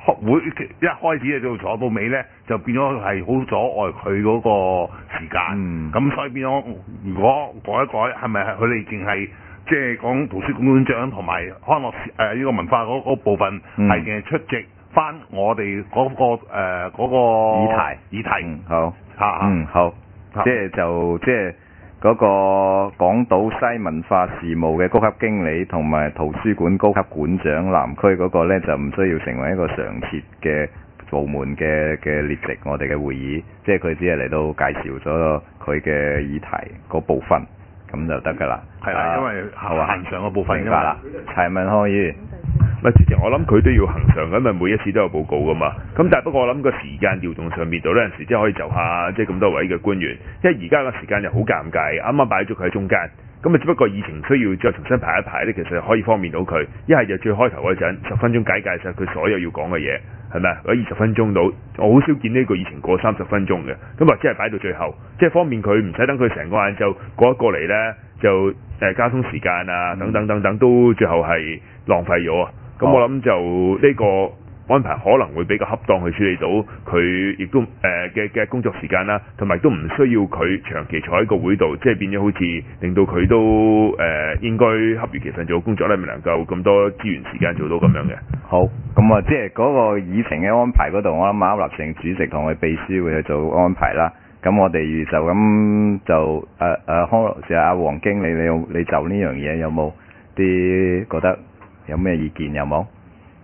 學會一開始就坐到尾咧，就變咗係好阻礙佢嗰個時間。咁、 嗯、 所以變咗，如果改一改，係咪佢哋淨係即係講圖書館館長同埋康樂誒呢個文化嗰部分係淨係出席翻我哋嗰、嗰個誒嗰、呃嗰個議題議題？ 嗯、好嚇嗯好，即係就即係。嗰個港島西文化事務嘅高級經理同埋圖書館高級館長南區嗰個呢，就唔需要成為一個常設嘅部門嘅嘅列席我哋嘅會議，即係佢只係嚟到介紹咗佢嘅議題嗰部分，咁就得㗎啦。 係啦，因為行上嘅部分明白啦。柴文康議員。 唔係，之前我諗佢都要恒常咁，咪每一次都有報告噶嘛。咁但係不過我諗個時間調動上面度呢陣時即係可以就下即係咁多位嘅官員，因為而家個時間就好尷尬，啱啱擺咗佢喺中間，咁啊只不過議程需要再重新排一排呢，其實可以方便到佢。一係就最開頭嗰陣十分鐘解介晒佢所有要講嘅嘢，係咪啊？或者二十分鐘到，我好少見呢個議程過三十分鐘嘅，咁或者係擺到最後，即係方便佢唔使等佢成個晏晝過一過嚟呢，就誒、呃、交通時間啊等等等等都最後係浪費咗啊！咁我諗就呢個安排可能會比較恰當去處理到佢，亦都誒嘅嘅工作時間啦，同埋都唔需要佢長期坐喺個會度，即係變咗好似令到佢都誒、呃、應該恰如其分做工作咧，未能夠咁多資源時間做到咁樣嘅。 好，咁啊，即係嗰個議程嘅安排嗰度，我諗馬立成主席同佢秘書會去做安排啦。咁我哋就咁就誒誒康樂就阿黃經理，你有你就呢樣嘢有冇啲覺得？有咩意見有冇？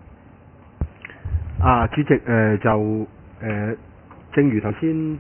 啊，主席誒、呃、就誒、呃，正如頭先誒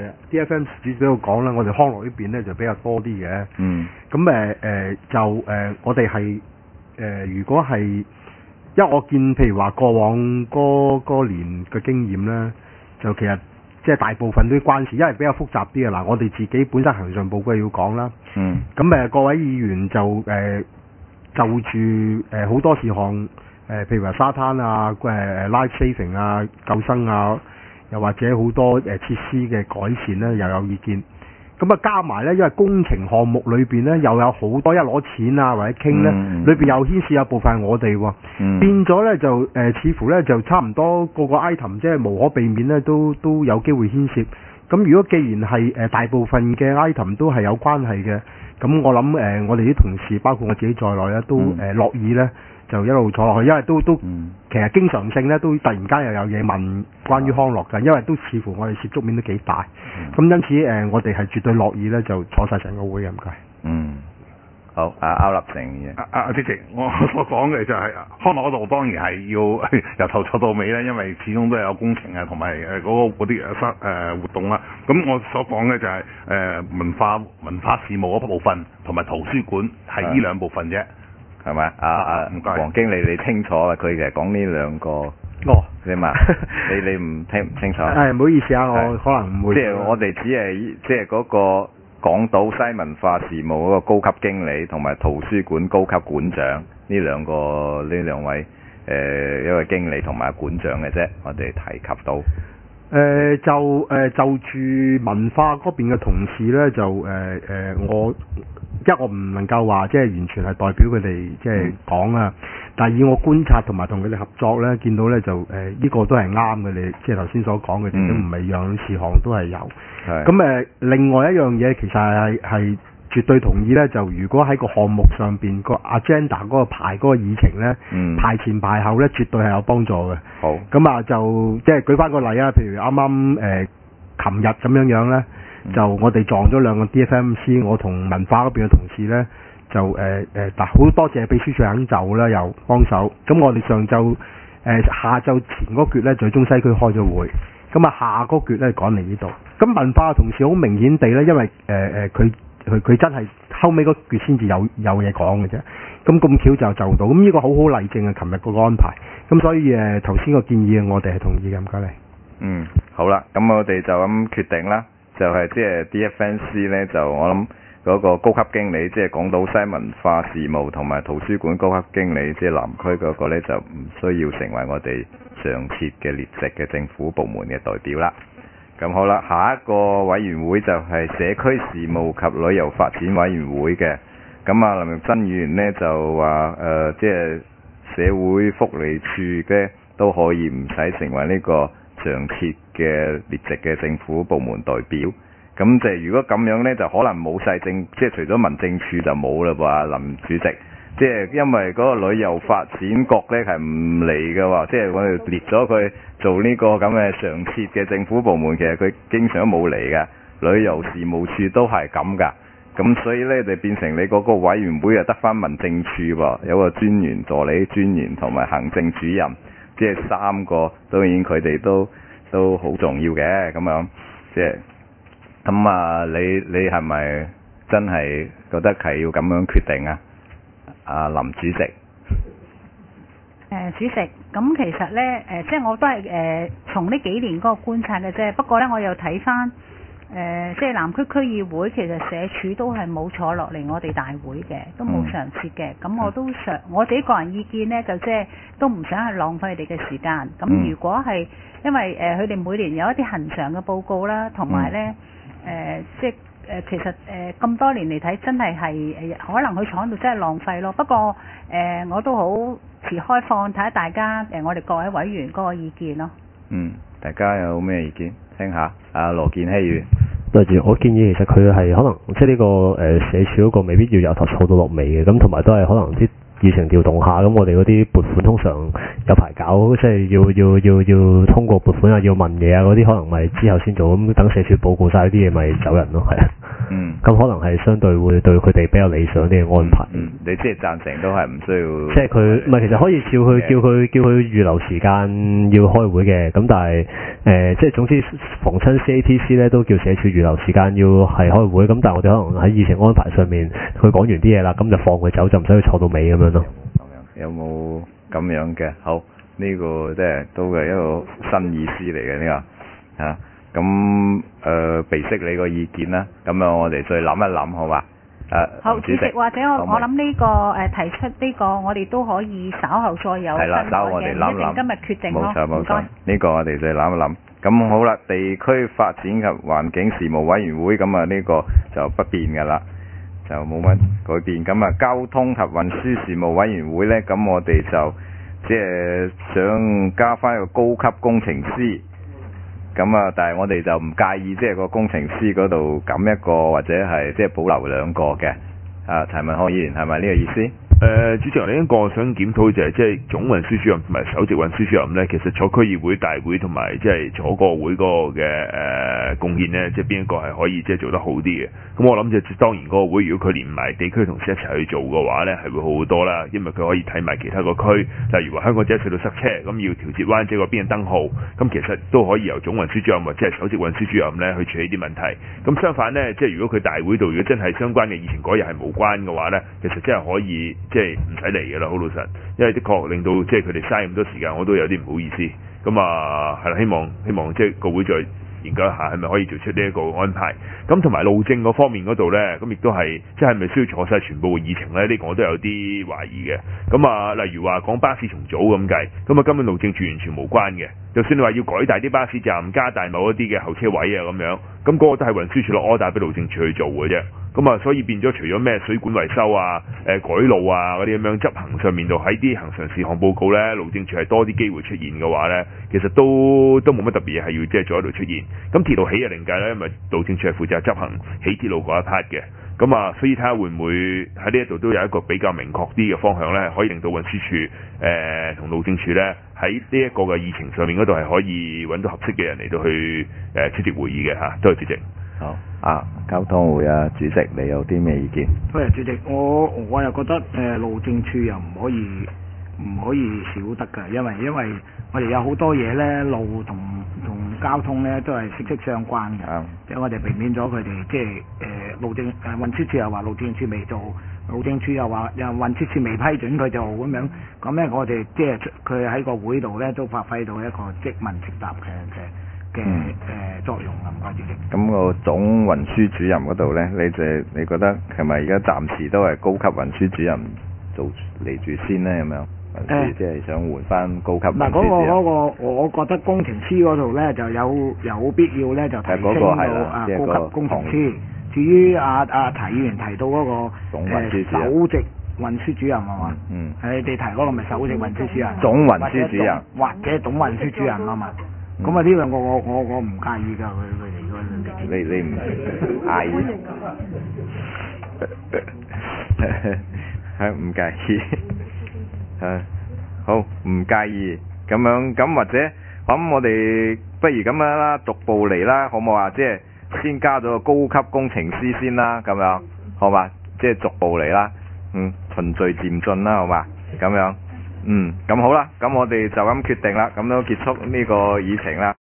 D F M 主席都講啦，我哋康樂呢邊咧就比較多啲嘅。 嗯。 咁誒誒就誒、呃，我哋係誒，如果係，因為我見譬如話過往嗰嗰年嘅經驗咧，就其實即係大部分都關事，因為比較複雜啲嘅嗱，我哋自己本身行上報告要講啦。 嗯。 咁誒、呃，各位議員就誒。呃就住誒好、呃、多事項誒、呃，譬如話沙灘啊、誒、呃、life saving 啊、救生啊，又或者好多誒、呃、設施嘅改善咧，又有意見。咁啊加埋咧，因為工程項目裏邊咧又有好多一攞錢啊或者傾咧， 嗯、 裏邊又牽涉有部分係我哋喎， 嗯、 變咗咧就誒、呃、似乎咧就差唔多個個 item 即係無可避免咧都都有機會牽涉。咁如果既然係誒、呃、大部分嘅 item 都係有關係嘅。咁我諗誒、呃，我哋啲同事包括我自己在內咧，都誒、呃、樂意咧，就一路坐落去，因為都都、嗯、其實經常性咧，都突然間又有嘢問關於康樂嘅，因為都似乎我哋涉足面都幾大。咁、嗯、因此誒、呃，我哋係絕對樂意咧，就坐晒成個會嘅，唔該。 嗯。好，阿歐立成嘅。 阿阿主席，我所講嘅就係、是、康樂嗰度當然係要由頭坐到尾咧，因為始終都係有工程啊，同埋誒嗰個嗰啲誒誒活動啦。咁我所講嘅就係、是、誒、呃、文化文化事務嗰部分，同埋圖書館係呢兩部分啫， 係咪？阿阿黃經理你清楚啦，佢其實講呢兩個。 哦， 你嘛？你你唔聽唔清楚？ 係唔好意思啊，我可能唔會。 即係我哋只係即係嗰個。港島西文化事務嗰個高級經理同埋圖書館高級館長呢兩個呢兩位誒、呃、一位經理同埋館長嘅啫，我哋提及到誒、 呃、就誒、呃、就住文化嗰邊嘅同事咧，就誒誒、呃、我一我唔能夠話即係完全係代表佢哋即係講啊，但係以我觀察同埋同佢哋合作咧，見到咧就誒呢、呃這個都係啱嘅，你即係頭先所講嘅，都唔係樣事項都係有。咁誒、呃，另外一樣嘢其實係係絕對同意咧。就如果喺個項目上邊個 agenda 嗰個排嗰個議程咧， 嗯、 排前排後咧，絕對係有幫助嘅。 好。咁啊，就即係舉翻個例啊，譬如啱啱誒琴日咁樣樣咧，嗯、就我哋撞咗兩個 D F M C，我同文化嗰邊嘅同事咧，就誒誒，但好多謝秘書長肯就啦，又幫手。咁我哋上晝誒、呃、下晝前嗰橛咧，就中西區開咗會。咁啊，下嗰橛咧趕嚟呢度。咁文化嘅同事好明顯地咧，因為誒誒佢佢佢真係後尾嗰橛先至有有嘢講嘅啫。咁咁巧就就到，咁呢個好好例證啊！琴日嗰個安排。咁所以誒頭先個建議我哋係同意嘅，唔該你。 嗯，好啦，咁我哋就咁決定啦，就係即係 D F N C 咧，就我諗嗰個高級經理，即係港島西文化事務同埋圖書館高級經理，即係南區嗰個咧，就唔需要成為我哋常設嘅列席嘅政府部門嘅代表啦。咁好啦，下一個委員會就係社區事務及旅遊發展委員會嘅。咁啊，林玉珍議員呢就話誒，即係社會福利處嘅都可以唔使成為呢個常設嘅列席嘅政府部門代表。咁就如果咁樣呢，就可能冇晒政，即係除咗民政處就冇啦噃，林主席。即係因為嗰個旅遊發展局呢係唔嚟嘅喎，即係我哋列咗佢做呢個咁嘅常設嘅政府部門，其實佢經常冇嚟嘅。旅遊事務處都係咁噶，咁所以呢，就變成你嗰個委員會啊得翻民政處喎，有個專員、助理專員同埋行政主任，即係三個，當然佢哋都都好重要嘅咁樣，即係咁啊！你你係咪真係覺得係要咁樣決定啊？啊，林主席。 誒、呃、主席，咁其實呢，誒、呃、即係我都係誒從呢幾年嗰個觀察嘅啫。不過呢，我又睇翻誒即係南區區議會，其實社署都係冇坐落嚟我哋大會嘅，都冇常設嘅。咁、嗯、我都想我自己個人意見呢，就即係都唔想係浪費你哋嘅時間。咁如果係因為誒佢哋每年有一啲恆常嘅報告啦，同埋呢，誒、呃、即係。誒、呃、其實誒咁、呃、多年嚟睇，真係係誒可能佢坐喺度真係浪費咯。不過誒、呃、我都好持開放睇下大家誒、呃、我哋各位委員嗰個意見咯。 嗯，大家有咩意見？聽下。阿羅健熙員。 對住我建議，其實佢係可能即係呢個誒、呃、社署嗰個未必要由頭湊到落尾嘅，咁同埋都係可能啲議程調動下，咁我哋嗰啲撥款通常有排搞，即係要要要要通過撥款啊，要問嘢啊嗰啲，可能咪之後先做，咁等社署報告晒啲嘢咪走人咯，係啊。 嗯。咁可能係相對會對佢哋比較理想啲嘅安排。 嗯。嗯你即係贊成都係唔需要。 即係佢唔係，其實可以叫佢叫佢叫佢預留時間要開會嘅，咁但係誒、呃、即係總之逢親 C A T C 咧都叫社署預留時間要係開會，咁但係我哋可能喺議程安排上面，佢講完啲嘢啦，咁就放佢走，就唔使去坐到尾咁樣咯。 有冇咁樣嘅？好，呢、這個即係都係一個新意思嚟嘅呢個嚇。咁誒備悉你個意見啦。咁樣我哋再諗一諗，好嘛？誒， 好，主席或者我好我諗呢、這個誒、呃、提出呢個，我哋都可以稍後再有係啦，稍後我嘅， 哋諗諗。 唔一定今日決定咯。 冇錯冇錯， 唔該。 呢個我哋再諗一諗。咁好啦，地區發展及環境事務委員會咁啊，呢個就不變㗎啦。就冇乜改變，咁啊交通及運輸事務委員會呢，咁我哋就即係想加翻一個高級工程師，咁啊，但係我哋就唔介意即係個工程師嗰度減一個或者係即係保留兩個嘅。啊，陳文康議員係咪呢個意思？ 誒、呃，主席，我另一個想檢討就係即係總運輸主任同埋首席運輸主任呢，其實坐區議會大會同埋即係坐個會嗰個嘅誒貢獻呢，即係邊一個係可以即係做得好啲嘅？咁我諗就當然嗰個會，如果佢連埋地區同事一齊去做嘅話呢，係會好好多啦，因為佢可以睇埋其他個區，例如話香港仔隧道塞車，咁要調節灣仔嗰邊嘅燈號，咁其實都可以由總運輸主任或者係首席運輸主任呢去處理啲問題。咁相反呢，即係如果佢大會度如果真係相關嘅議程嗰日係無關嘅話呢，其實真係可以即係唔使嚟嘅啦，好老實，因為的確令到即係佢哋嘥咁多時間，我都有啲唔好意思。咁啊係啦，希望希望即係個會再研究一下係咪可以做出呢一個安排。咁同埋路政嗰方面嗰度呢，咁亦都係即係咪需要坐晒全部嘅議程呢？呢、呢個我都有啲懷疑嘅。咁啊，例如話講巴士重組咁計，咁啊根本路政處完全無關嘅。就算你話要改大啲巴士站，加大某一啲嘅候車位啊咁樣，咁嗰個都係運輸署落 order 俾路政處去做嘅啫。咁啊，所以變咗除咗咩水管維修啊、誒改路啊嗰啲咁樣執行上面度喺啲行常事項報告呢，路政處係多啲機會出現嘅話呢，其實都都冇乜特別嘢係要即係做喺度出現。咁鐵路起就另計啦，因為路政處係負責執行起鐵路嗰一 part 嘅。咁啊，所以睇下會唔會喺呢一度都有一個比較明確啲嘅方向呢，可以令到運輸署誒同路政處呢喺呢一個嘅議程上面嗰度係可以揾到合適嘅人嚟到去誒、呃、出席會議嘅嚇。多謝主席。 好啊，交通會啊，主席你有啲咩意見？ 多謝主席，我我又覺得誒、呃、路政處又唔可以唔可以少得㗎，因為因為我哋有好多嘢咧，路同同交通咧都係息息相關嘅。即係、嗯、我哋避免咗佢哋即係誒、呃、路政誒運輸處又話路政處未做，路政處又話又運輸處未批准佢做咁樣，咁咧我哋即係佢喺個會度咧都發揮到一個即問即答嘅嘅。嘅誒、呃、作用啊，唔該主席。咁個總運輸主任嗰度咧，你就你覺得係咪而家暫時都係高級運輸主任做嚟住先咧？咁樣運輸即係想換翻高級運輸主任。嗱，嗰個嗰個，我覺得工程師嗰度咧就有有必要咧就提升到啊高級工程師。至於阿阿提議員提到嗰、嗰個誒首席運輸主任係嘛？ 嗯。 係你哋提嗰個咪首席運輸主任。 總運輸主任。 或者總運輸主任啊嘛。咁啊呢兩個我我我唔介意㗎，佢佢哋嗰兩你你唔介意？係唔介意？係好唔介意咁樣咁或者咁我哋不如咁樣啦，逐步嚟啦，好唔好啊？即係先加咗個高級工程師先啦，咁樣好嘛？即係逐步嚟啦，嗯，循序漸進啦，好嘛？咁樣，嗯，咁好啦，咁我哋就咁決定啦，咁都結束呢個議程啦。